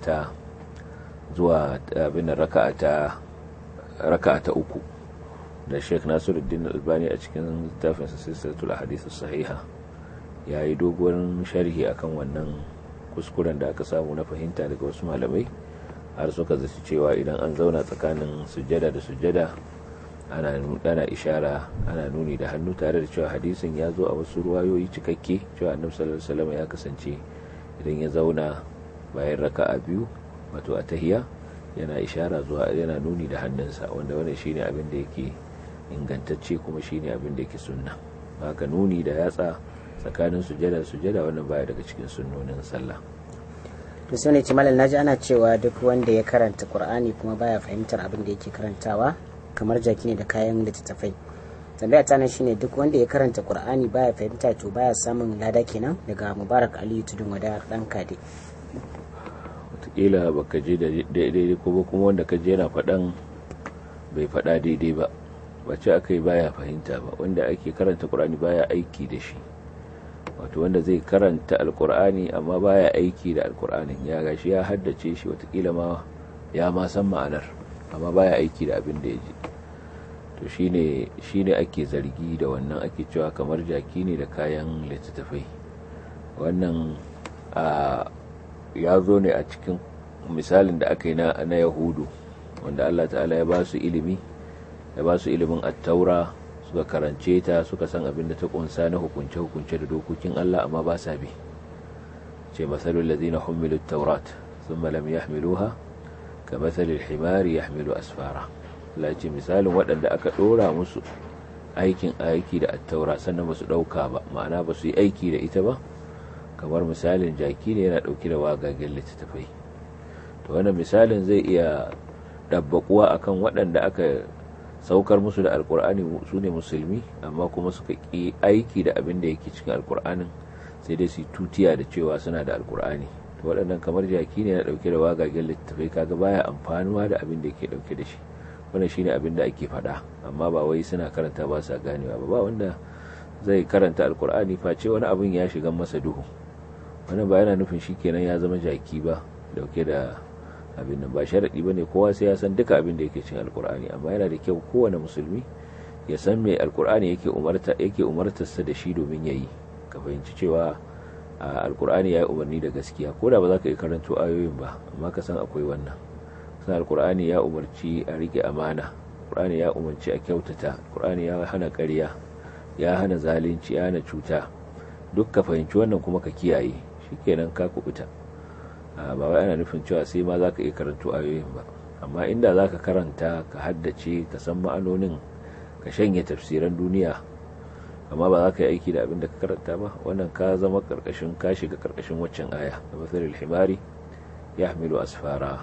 ta uku. Da Sheikh Nasiruddin Albani a cikin littafin Silsilatul Ahadith as-Sahiha yayi dogon sharhi akan wannan kuskuren da aka samu na fahimta daga wasu malamai, har suka zaci cewa idan an zauna tsakanin sujjada da sujjada ana ishara ana nuni da hannu, tare da cewa hadisin ya zo a wasu ruwayoyi cikakke cewa annabi sallallahu alaihi wasallam ya kasance idan ya zauna bayan raka'a biyu wato a tahiyya yana ishara zuwa yana nuni da hannunsa, wanda wannan shine abin da yake ingantacce kuma shine abin da yake sunna. Haka nuni da yatsa tsakanin sujjada da sujjada wannan baya daga cikin sunnonin sallah. to sai ne ce malam naji ana cewa duk wanda ya karanta Qur'ani kuma baya fahimtar abin da yake karantawa kamar jaki ne da kayan littattafai. Tambaya ta nan shine duk wanda ya karanta Qur'ani baya fahimta to baya samun lada kenan? Daga Mubarak Aliyu Tudun Wada dan Kade. Wataƙila baka je da daidai ko kuma wanda ka je yana faɗan bai faɗa daidai ba, ba ce aka yi baya fahimta ba. Wanda ake karanta Qur'ani baya aiki da shi, wato wanda zai karanta alkur'ani amma baya aiki da alkur'anin, ya gashi ya haddace shi watakila ma ya ma san ma'anar amma baya aiki da abin da ya ji, to shine ake zargi da wannan, ake cewa kamar jaki ne da kayan littattafai. Wannan ya zo ne a cikin misalin da aka yi na yahudu, wanda Allah ta'ala ya ba su ilimin at-taura, suka karance ta, suka san abin da ta kunsa na hukunce-hukunce da dokokin Allah, amma ba sa bi. Ce masalul ladina humilu at-taurat thumma lam yahmiluha ka masalil himari yahmilu asfara. Allah ce misalin waɗanda aka dora musu aiki da at-taura sannan ba su dauka ba, ma'ana ba su yi aiki da ita ba, kamar misalin jaki ne yana dauki da wagagen littattafai. To wannan misalin zai iya dabbakuwa akan waɗanda aka saukar musu da alkur'ani su ne musulmi, amma kuma suka ƙi aiki da abin da yake cikin alkur'anin, sai dai su tutiya da cewa suna da alkur'ani. To waɗannan kamar jaki ne na ɗauke da wagagen littattafai, kaga baya amfanuwa da abin da yake ɗauke da shi. Wannan shine abin da ake faɗa, amma ba wai suna karanta ba sa ganewa ba wanda zai karanta alkur'ani face wani abin ya shiga masa duhu. Wannan ba yana nufin shi kenan ya zama jaki ba dauke da abin nan, ba sharadi bane kowa sai ya san duka abin da yake cikin alkur'ani, amma yana da kyau kowane musulmi ya san me alkur'ani yake umartarsa da shi domin yayi. Ka fahimci cewa alkur'ani ya yi umarni da gaskiya, ko da ba za ka yi karanto ayoyin ba, amma ka san akwai wannan. San alkur'ani ya umarci a rike amana, alkur'ani ya umarci a kyautata, alkur'ani ya hana ƙarya, ya hana zalunci, ya hana cuta. Duk ka fahimci wannan kuma ka kiyaye, shikenan ka kubuta. Ba wai ana nufin cewa sai ma za ka iya karanto ayoyin ba, amma inda za ka karanta ka haddace ka san ma'anonin ka shanye tafsiran duniya, amma ba za ka yi aiki da abin da ka karanta ba, wannan ka zama ka shiga karkashin waccan aya da masalil himari yahmilu asfara.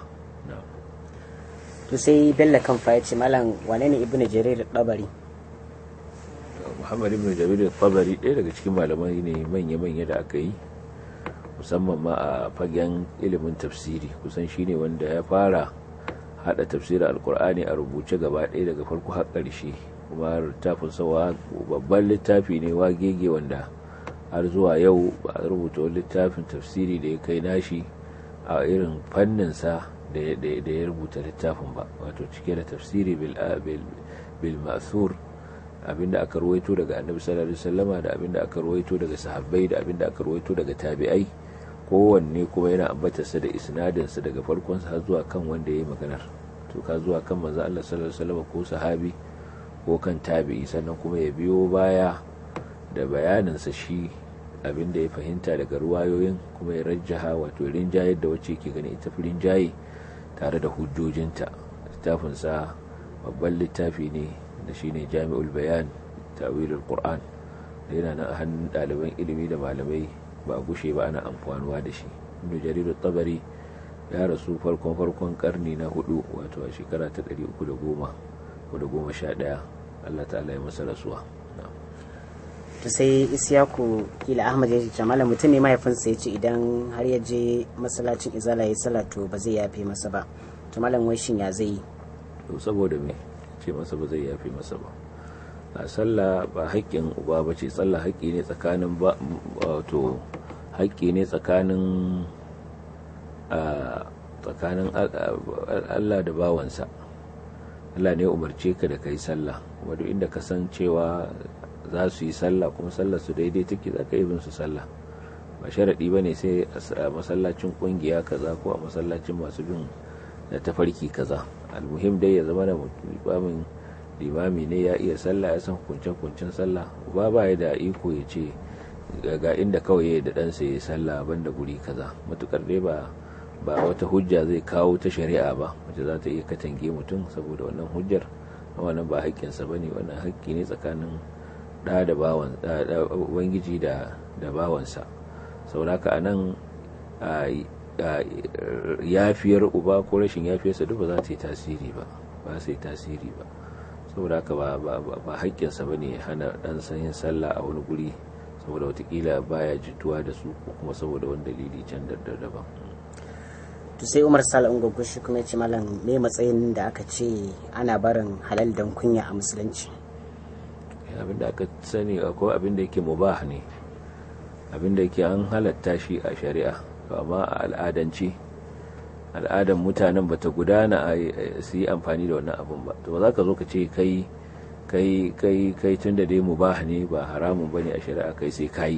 to sai Bello Kamfa ya ce malam wane ne Ibn Jarir al-Tabari? Muhammad ibn Jarir al-Tabari ɗaya daga cikin malamai ne manya-manya da aka yi, musamman ma a fagen ilimin tafsiri. Kusan shine wanda ya fara hada tafsirin alkur'ani a rubuce gaba ɗaya daga farko har ƙarshe, kuma littafin sawa babban littafi ne wagege wanda har zuwa yau ba a rubuta wani littafin tafsiri da ya kai nashi a irin fanninsa da ya rubuta littafin ba, wato cike da tafsiri bil ma'thur, abinda aka ruwaito daga annabi sallallahu alaihi wasallama da abinda aka ruwaito daga sahabbai da abinda aka ruwaito daga tabi'ai, kowanne kuma yana ambatarsa da isnadinsa daga farkonsa har zuwa kan wanda ya yi maganar, to ka zuwa kan manzo Allah sallallahu alaihi wasallama ko sahabi ko kan tabi'i, sannan kuma ya biyo baya da bayaninsa shi abinda ya fahimta daga ruwayoyin, kuma ya rajjaha wato rinjayar da wacce ke gani ita fi rinjaye tare da hujjojinta. Littafinsa babban littafi ne da shine Jami'ul Bayan Ta'wilul Qur'an, da yana nan a hannun ɗaliban ilimi da malamai ba a gushe ba ana amfanuwa da shi. Ibn Jarir al-Tabari ya rasu farkon karni na 4, wato a shekara ta 310 ko da 11. Allah ta'ala ya masa rasuwa. to sai Isyaku Ila Ahmad ya ce malam mutum ne mahaifinsa ya ce idan har ya je masallacin Izala ya sallah to ba zai yafe masa ba, to malam wai shin ya zai yi? To saboda me ce masa ba zai yafe masa ba? A sallah ba haƙƙin uba ba ce, sallah haƙƙi ne tsakanin wato haƙƙi ne tsakanin Allah da bawansa. Allah ne ya umarce ka da kai sallah, kuma duk inda ka san cewa za su yi sallah kuma sallar su daidai take, za ka yi bin su sallah. Ba sharaɗi ba ne sai a masallacin ƙungiya kaza ko a masallacin masu bin tafarki kaza. Almuhim dai ya zama da limami ne ya iya sallah, ya san hukuncen sallah. Uba ba ya da iko ya ce ga inda kawai ya da ɗansa ya sallah banda guri kaza, matukar dai ba wata hujja zai kawo ta shari'a ba wacce za ta iya katange mutum saboda wannan hujjar. Wannan ba haƙƙinsa bane, wannan haƙƙi ne tsakanin ɗa da bawan ubangiji da bawansa. saboda haka anan yafiyar uba ko rashin yafiyarsa duk ba za ta yi tasiri ba, saboda haka ba haƙƙinsa bane ya hana ɗansa yin sallah a wani guri saboda watakila baya jituwa da su ko kuma saboda wani dalili can daban. to sai Umar Sale Ungogo shi kuma ya ce malam me matsayin da aka ce ana barin halal dan kunya a musulunci? Abin da aka sani akwai abin da yake mubah ne, abin da yake an halatta shi a shari'a, to amma a al'adan mutanen bata gudana su yi amfani da wannan abin ba. To ba za ka zo ka ce kai tun da dai mubah ne ba haramun bane a shari'a kai sai kai.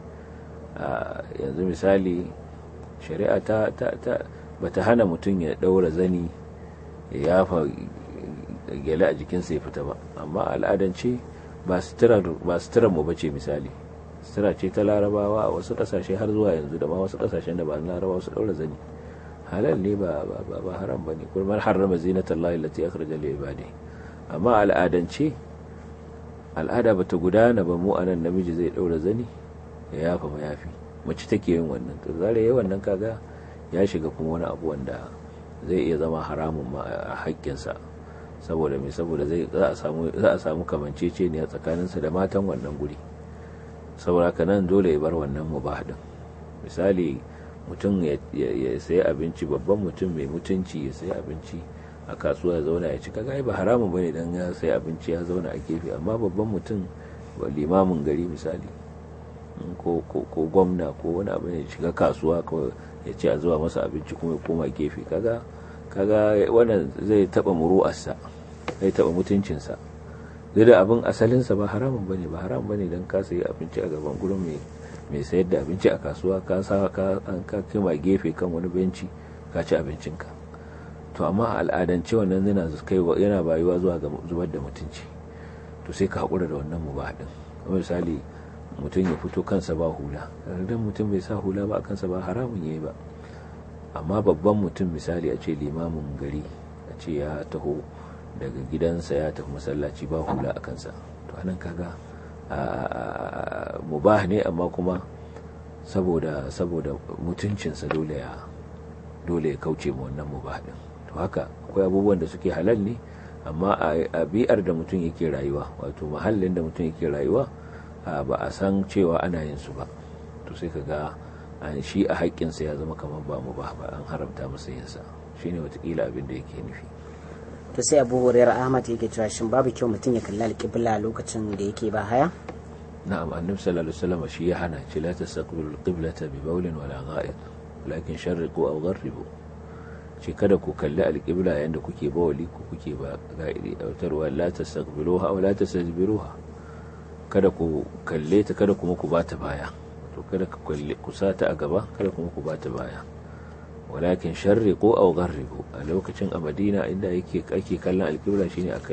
Yanzu misali shari'a ta bata hana mutum ya daura zani ya yafa gele a jikinsa ya fita ba, amma al'adance ba suturar mu bace. Misali sutura ce ta larabawa a wasu kasashe har zuwa yanzu, da ma wasu kasashen da ba na larabawa su daura zani halal ne, ba haram bane. kuma harrama zinatallahi allati akhraja lil ibadi. amma al'adance al'ada bata gudana ba mu anan namiji zai daura zani ya yafa mayafi, mace take yin wannan. to zare yayin wannan kaga ya shiga kuma wani abu wanda zai iya zama haramun ma a haƙƙinsa. saboda za a samu kamanceceniya tsakaninsa da matan wannan guri. saboda haka nan dole ya bar wannan mubah din. misali mutum ya sayi abinci, babban mutum mai mutunci ya sayi abinci a kasuwa ya zauna ya ci, kaga ba haramun bane dan ya sayi abinci ya zauna a gefe. amma babban mutum, limamin gari misali, ko gwamna ko wani abu ne, shiga kasuwa ko ya ce a zuwa masa abinci kuma ya koma gefe, kaga wannan zai taba muru'arsa, zai taba mutuncinsa. zai da abin asalinsa ba haramun bane dan ka sayi abinci a gaban gurin mai sayar da abinci a kasuwa, ka kima gefe kan wani benci ka ci abincinka. to amma al'adance wannan yana bayuwa zuwa ga zubar da mutunci, to sai ka haƙura da wannan mubah din. misali mutum ya fito kansa ba hula, dan mutum bai sa hula ba a kansa ba haramun yayi ba. amma babban mutum misali a ce limamin gari, a ce ya taho daga gidansa ya tafi masallaci ba hula a kansa, to anan kaga mubah ne, amma kuma saboda mutuncinsa dole ya kauce ma wannan mubah din. to haka akwai abubuwan da suke halal ne, amma a bi'ar da mutum yake rayuwa, wato mahallin da mutum yake rayuwa ba a san cewa ana yin su ba, to sai kaga shi a haƙƙinsa ya zama kamar ba mubah ba, an haramta masa yinsa. shine watakila abin da yake nufi. to sai Abu Hurairah Ahmad yake cewa shin babu kyau mutum ya kalli alƙibla lokacin da yake ba haya? na'am, annabi sallallahu alaihi wasallam shi ya hana, ce la tastaqbilu al-qiblata bi bawlin wala gha'id walakin sharriqu aw gharribu. ce kada ku kalli alƙibla yayin da kuke bawali ko kuke ba ga'idi, autarwa la tastaqbiluha aw la tastadbiruha, kada ku kalle ta, kada kuma ku bata baya. to kada ku sata a gaba, kada kuma ku bata baya. walakin sharriqu aw gharribu, a lokacin a Madina inda ake kallon alƙibla shine a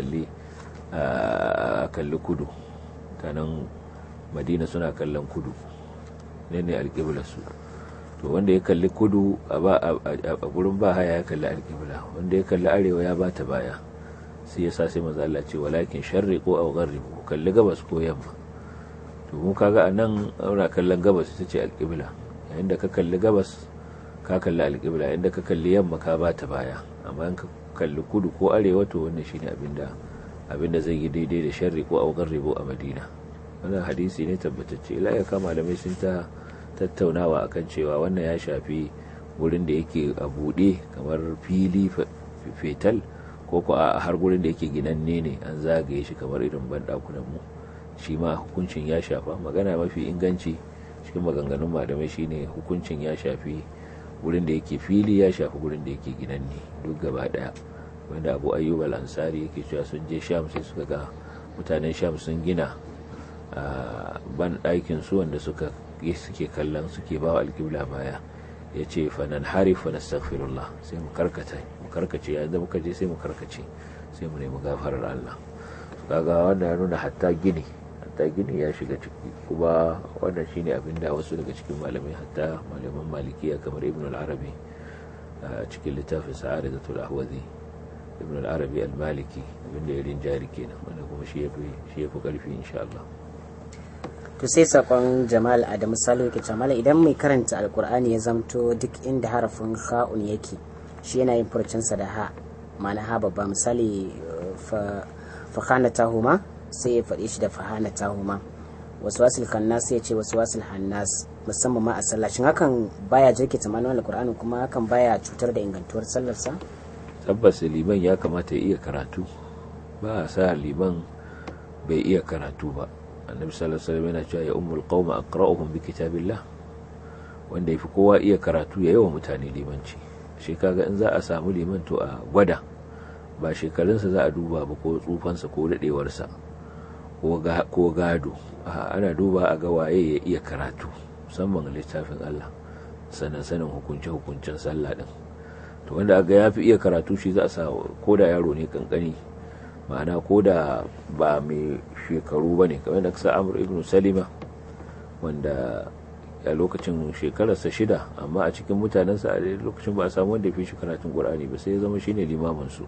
kalli kudu. tanan Madina suna kallon kudu ne alƙiblar su. to wanda ya kalli kudu a gurin ba haya ya kalli alƙibla, wanda ya kalli arewa ya bata baya. sai yasa sai manzo Allah ce walakin sharriqu aw gharribu, kalli gabas ko yamma. to mu kaga anan ana kallon gabas ita ce alƙibla, yayin da ka kalli gabas ka kalli alƙibla, yayin da ka kalli yamma ka bata baya. amma in ka kalli kudu ko arewa to wannan shine abinda zai yi daidai da sharriqu aw gharribu a Madina. wannan hadisi ne tabbatacce. ila ya kama malamai sun ta tattaunawa akan cewa wannan ya shafi wurin da yake a buɗe kamar fili fetal, ko a har gurin da yake ginanne ne an zagaye shi kamar irin banɗakunan mu, shi ma hukuncin ya shafa. magana mafi inganci cikin maganganun malamai shine hukuncin ya shafi wurin da yake fili, ya shafi wurin da yake ginanne duk gaba daya. wanda Abu Ayyub al-Ansari yake cewa sun je Sham sai suka ga mutanen Sham sun gina ban ɗakin su wanda suke kallon, suke bawa alƙibla baya. yace fa nan harif wa nastaghfirullah, sai mu karkace, yayin da muka je sai mu karkace, sai mu nemi gafarar Allah. Kaga wannan ya nuna hatta gini ya shiga ciki, kuma wannan shine abin da wasu daga cikin malamai, hatta malaman malikiya kamar Ibn al-Arabi a cikin littafin Sa'adatul Ahwazi, Ibn al-Arabi al-Maliki, abinda ya rinjari kenan, wanda kuma shi yafi karfi insha Allah. To sai sakon Jamal Adamu Salihu ke cewa idan mai karanta alkur'ani ya zamto duk inda harafin ha'un yake shi yana yin furcinsa da ha, ma'ana ha babba, misali fahanatahuma sai ya faɗi shi da fahanatahuma, waswasil khannas sai ya ce waswasil hannas, musamman ma a sallah. Shin hakan baya jirkita ma'anar alkur'ani kuma hakan baya cutar da ingantuwar sallarsa? Tabbas liman ya kamata ya iya karatu, ba a sa liman bai iya karatu ba. Annabi sallallahu alaihi wasallam yana cewa ya ummul qauma aqra'uhum bi kitabillah, wanda yafi kowa iya karatu ya yawa mutane limanci. Shi kaga in za a samu liman to a gwada, ba shekarunsa za a duba ba ko tsufansa ko dadewarsa ko gado, ana duba a ga waye ya iya karatu, musamman littafin Allah, sanin hukunce-hukuncen sallah din. To wanda aga yafi iya karatu shi za a sa, ko da yaro ne kankani, ma'ana ko da ba mai shekaru ba ne, kamar da kasa Amr ibn Salima, wanda a lokacin shekararsa 6, amma a cikin mutanensa a lokacin ba a samu wanda ya fi shi karatun Qur'ani ba, sai ya zama shine limamin su.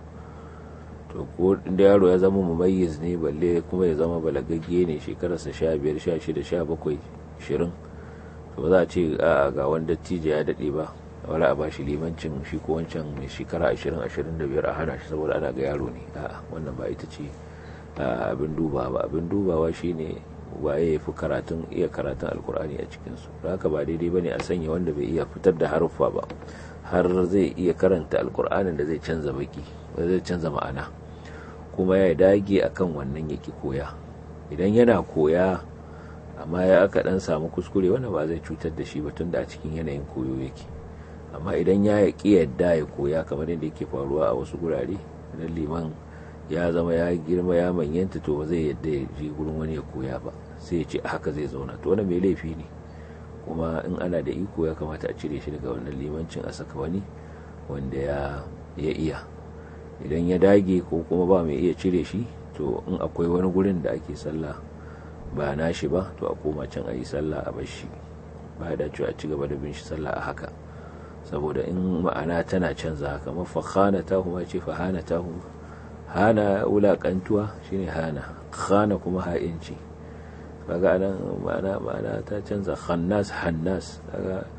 To ko inda yaro ya zama mumayyiz ne, balle kuma ya zama balagagge ne, shekararsa 15, 16, 17, 20, to ba za a ce ga wanda tije ya dade ba wala a bashi limancin shi ko wancan mai shekara 20-25 a hana shi saboda ana ga yaro ne. A'a, wannan ba ita ce abin duba ba. Abin dubawa shine waye ya fi iya karatun alkur'ani a cikinsu. Haka ba daidai bane a sanya wanda bai iya fitar da haruffa ba har zai iya karanta alkur'anin da zai canza baki, zai canza ma'ana, kuma ya dage akan wannan yake koya. Idan yana koya amma ya aka dan samu kuskure, wannan ba zai cutar da shi ba, tunda a cikin yanayin koyo yake. Amma idan ya ƙi yadda ya koya, kamar yadda yake faruwa a wasu gurare, idan liman ya zama ya girma ya manyanta, to ba zai yadda ya je gurin wani ya koya ba, sai ya ce haka zai zauna. To wannan mai laifi ne, kuma in ana da iko ya kamata a cire shi daga wannan limancin, a saka wani wanda ya iya. Idan ya dage ko kuma ba mai iya cire shi, to in akwai wani gurin da ake sallah ba nashi ba, to a koma can a yi sallah a bar shi, ba da cewa a ci gaba da bin shi sallah a haka. Saboda in ma'ana tana canza, kamar fakhanatahum ce fahanatahum, hana wulakantuwa shine hana, khana kuma ha'inci. Kaga anan ma'ana ta canza, khannas hannas, kaga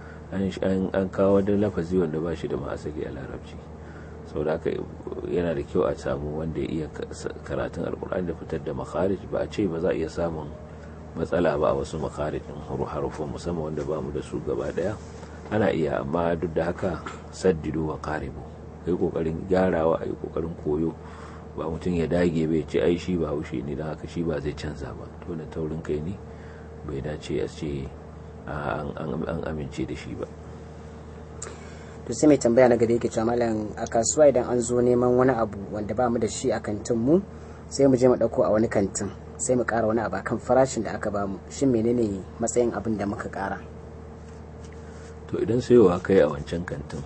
an kawo da lafazi wanda ba shi da ma'asali a larabci. Saboda haka yana da kyau a samu wanda ya iya karatun alkur'ani da fitar da makharij. Ba a ce ba za a iya samun matsala ba a wasu makharijin harufan, musamman wanda ba mu da su gaba daya, ana iya. Amma duk da haka saddidu wa qaribu, kai kokarin gyarawa, ai kokarin koyo, ba mutum ya dage bai ce ai shi ba haushi ne dan haka shi ba zai canza ba. To na taurin kai ne, bai dace a ce an amince da shi ba. To sai mai tambaya na gaba yake cewa malam, a kasuwa idan an zo neman wani abu wanda ba mu da shi a kantin mu, sai mu je mu dauko a wani kantin, sai mu ƙara wani abu akan farashin da aka bamu, shin menene matsayin abin da muka ƙara? To idan sayowa kai a wancan kantin,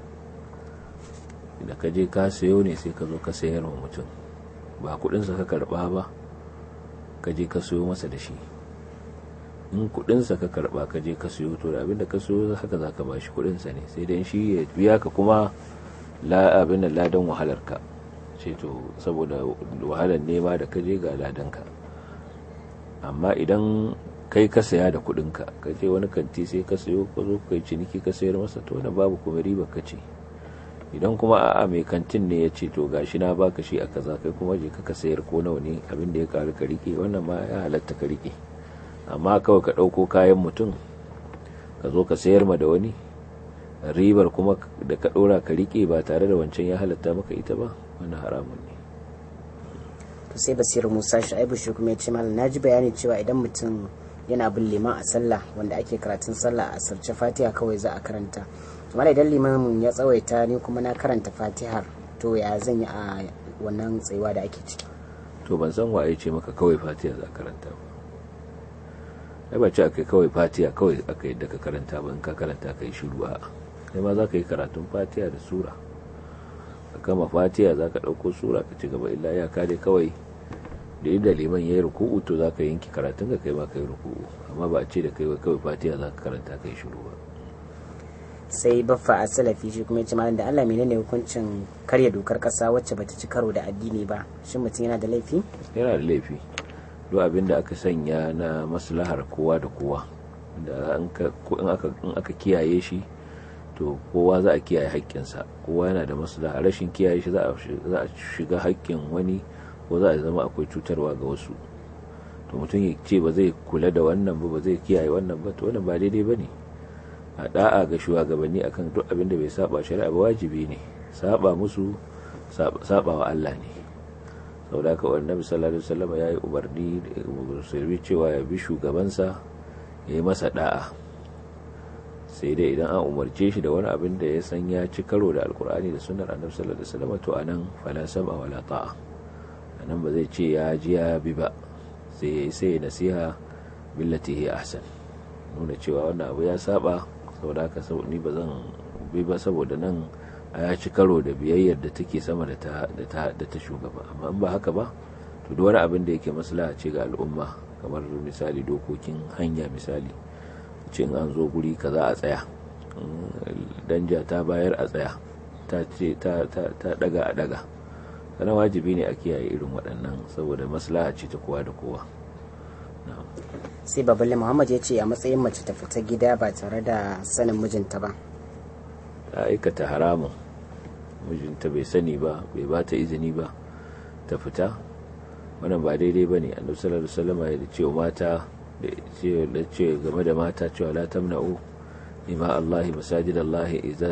idan ka je ka sayo ne sai ka zo ka sayar wa mutum, ba kudinsa ka karba ba, ka je ka sayo masa da shi. In kudinsa ka karba ka je ka sayo, to da abinda ka sayo haka za ka ba shi kudinsa ne, sai dai shi ya biya ka kuma abin da ladan wahalarka ce, to saboda wahalar nema da ka je ga ladanka. Amma idan kai ka saya da kudinka, ka je wani kanti sai ka sayo, ka zo kai ciniki ka sayar masa, to wannan babu kuma riba ka ce. Idan kuma a'a mai kantin ne ya ce to gashi na baka shi a kaza, kai kuma je ka sayar ko nawa ne, abin da ya karu ka rike, wannan ma ya halatta ka rike. Amma kawai ka dauko kayan mutum ka zo ka sayar ma da wani, ribar kuma da ka dora ka rike ba tare da wancan ya halatta maka ita ba, wannan haramun ne. To sai Basiru Musa Shaibu shi kuma ya ce malam, naji bayani cewa idan mutum yana bin liman a sallah wanda ake karatun sallah a sarce Fatiha kawai za a karanta, to malai idan liman ya tsawaita ni kuma na karanta Fatihar, to ya zan yi a wannan tsayuwa da ake ciki? To ban san waye ce maka kawai Fatiha za a karanta ba. Ai ba ce akai kawai Fatiha kawai akai da ka karanta ba, in ka karanta kai shiru, a kai ma za ka yi karatun Fatiha da sura, ka gama fatiha za ka ɗauko sura ka ci gaba, illa ya kare kawai da inda liman ya yi ruku'u to za ka yanki karatun ka kai ma ka yi ruku'u, amma ba a ce da kai kawai fatiha za ka karanta ka yi shiru ba. sai baffa a salafi shi kuma ya ce malam da Allah menene hukuncin karya dokar kasa wacce bata ci karo da addini ba, shin mutum yana da laifi? Yana da laifi. Duk abin da aka sanya na maslahar kowa da kowa da in aka kiyaye shi to kowa za a kiyaye haƙƙinsa, kowa yana da maslaha. Rashin kiyaye shi za a shiga haƙƙin wani ko za a zama akwai cutarwa ga wasu. To mutum ya ce ba zai kula da wannan ba zai kiyaye wannan ba, to wannan ba daidai ba ne. A da'a ga shugabanni akan duk abin da bai saba shari'a ba wajibi ne, saba musu saba wa Allah ne. saboda haka annabi sallallahu alaihi wasallam ya yi umarni da musulmi cewa ya bi shugabansa ya yi masa da'a, sai dai idan an umarce shi da wani abin da ya san ya ci karo da alkur'ani da sunnar annabi sallallahu alaihi wasallam to anan fala sam'a wala ta'a, anan ba zai ce ya ji ya bi ba, sai ya nasiha billati hi ahsan, nuna cewa wannan abu ya saba, saboda haka ni ba zan bi ba saboda nan ya ci karo da biyayyar da take sama da ta shugaba. Amma in ba haka ba to duk wani abin da yake maslaha ce ga al'umma, kamar misali dokokin hanya, misali cin an zo guri kaza a tsaya, danja ta bayar a tsaya, ta ce ta daga a daga, sana wajibi ne a kiyaye irin waɗannan saboda maslaha ce ta kowa da kowa. sai baballe Muhammad ya ce a matsayin mace ta fita gida ba tare da sanin mijinta ba, ta aikata haramun, mijinta bai sani ba, bai ba ta izini ba ta fita, wannan ba daidai ba ne. Annabi sallallahu alaihi wasallam ya ce mata da ce game da mata cewa la tamna'u ima Allah masajidallahi idza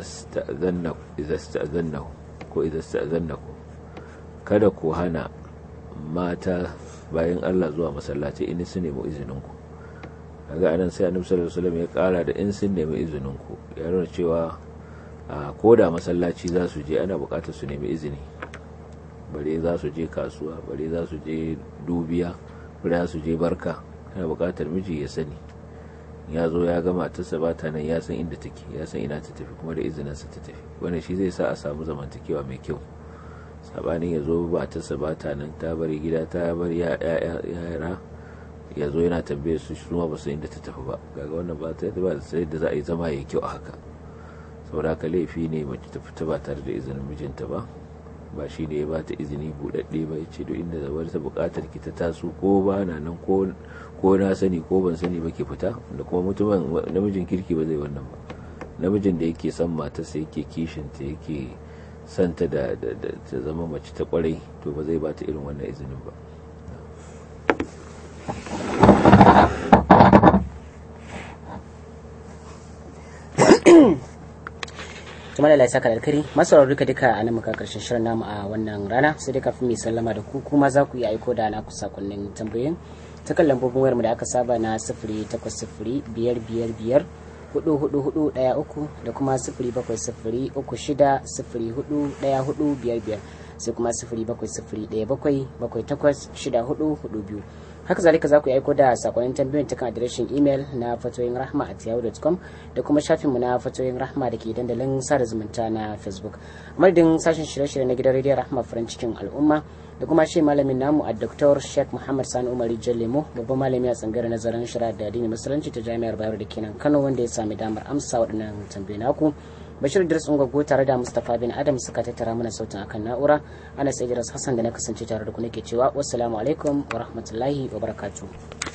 sta'zannahu ko idza sta'zannahu, kada ku hana mata bayan Allah zuwa masallaci in sun nemi izinin ku. Kaga anan sai Annabi sallallahu alaihi wasallam ya kara da in sun nemi izinin ku, ya nuna cewa ko da masallaci za su je ana bukatar su nemi izini, bare za su je kasuwa, bare za su je dubiya, bare za su je barka, ana bukatar miji ya sani, ya zo ya ga matarsa ba ta nan, ya san inda take, ya san ina ta tafi kuma da izininsa ta tafi, wannan shi zai sa a samu zamantakewa mai kyau. Sabanin ya zo matarsa ba ta nan, ta bari gida, ta bari yara, ya zo yana tambaye su su ma ba su inda ta tafi ba, kaga wannan ba ta ba sai da za a yi zama yayi kyau a haka. saboda haka laifi ne mace ta fita ba tare da izinin mijinta ba shi ne ya ba ta izini buɗaɗɗe ba, ya ce duk inda zabar ta buƙatar ki ta taso ko ba na nan ko na sani ko ban sani ba ke fita. Da kuma mutumin namijin kirki ba zai wannan ba, namijin da yake son matarsa, yake kishinta, yake santa da ta zama mace ta kwarai, to ba zai ba ta irin wannan izinin ba. kuma da laisa alkari masarar duka a nan muka karshen shirin namu a wannan rana, sai dai kafin mai sallama da ku kuma za ku yi aiko da naku sakonnin tambayoyin ta kan lambobin wayarmu da aka saba na 08055044413 da kuma 07036041455 sai kuma 07017786442. haka zalika za ku aiko da sakonnin tambayoyin ta kan adireshin imel na fatoyinrahma@yahoo.com da kuma shafinmu na fatoyin rahma da ke dandalin sada zumunta na Facebook. Madadin sashen shirye-shirye na gidan rediyon Rahma farin cikin al'umma da kuma shi malamin namu a Dr. Sheikh Muhammad Sani Umar Jallemo, babban malami a tsangar nazarin shari'a da addinin musulunci ta Jami'ar Bayero da kenan Kano, wanda ya sami damar amsa waɗannan tambayoyi naku. Bashir Idris Ungwaggo tare da Mustapha bin Adam suka tattara mana sautin akan na'ura. Ana sai Hassan da na kasance tare da ku nake cewa wassalamu alaikum wa rahmatullahi wa barakatuh.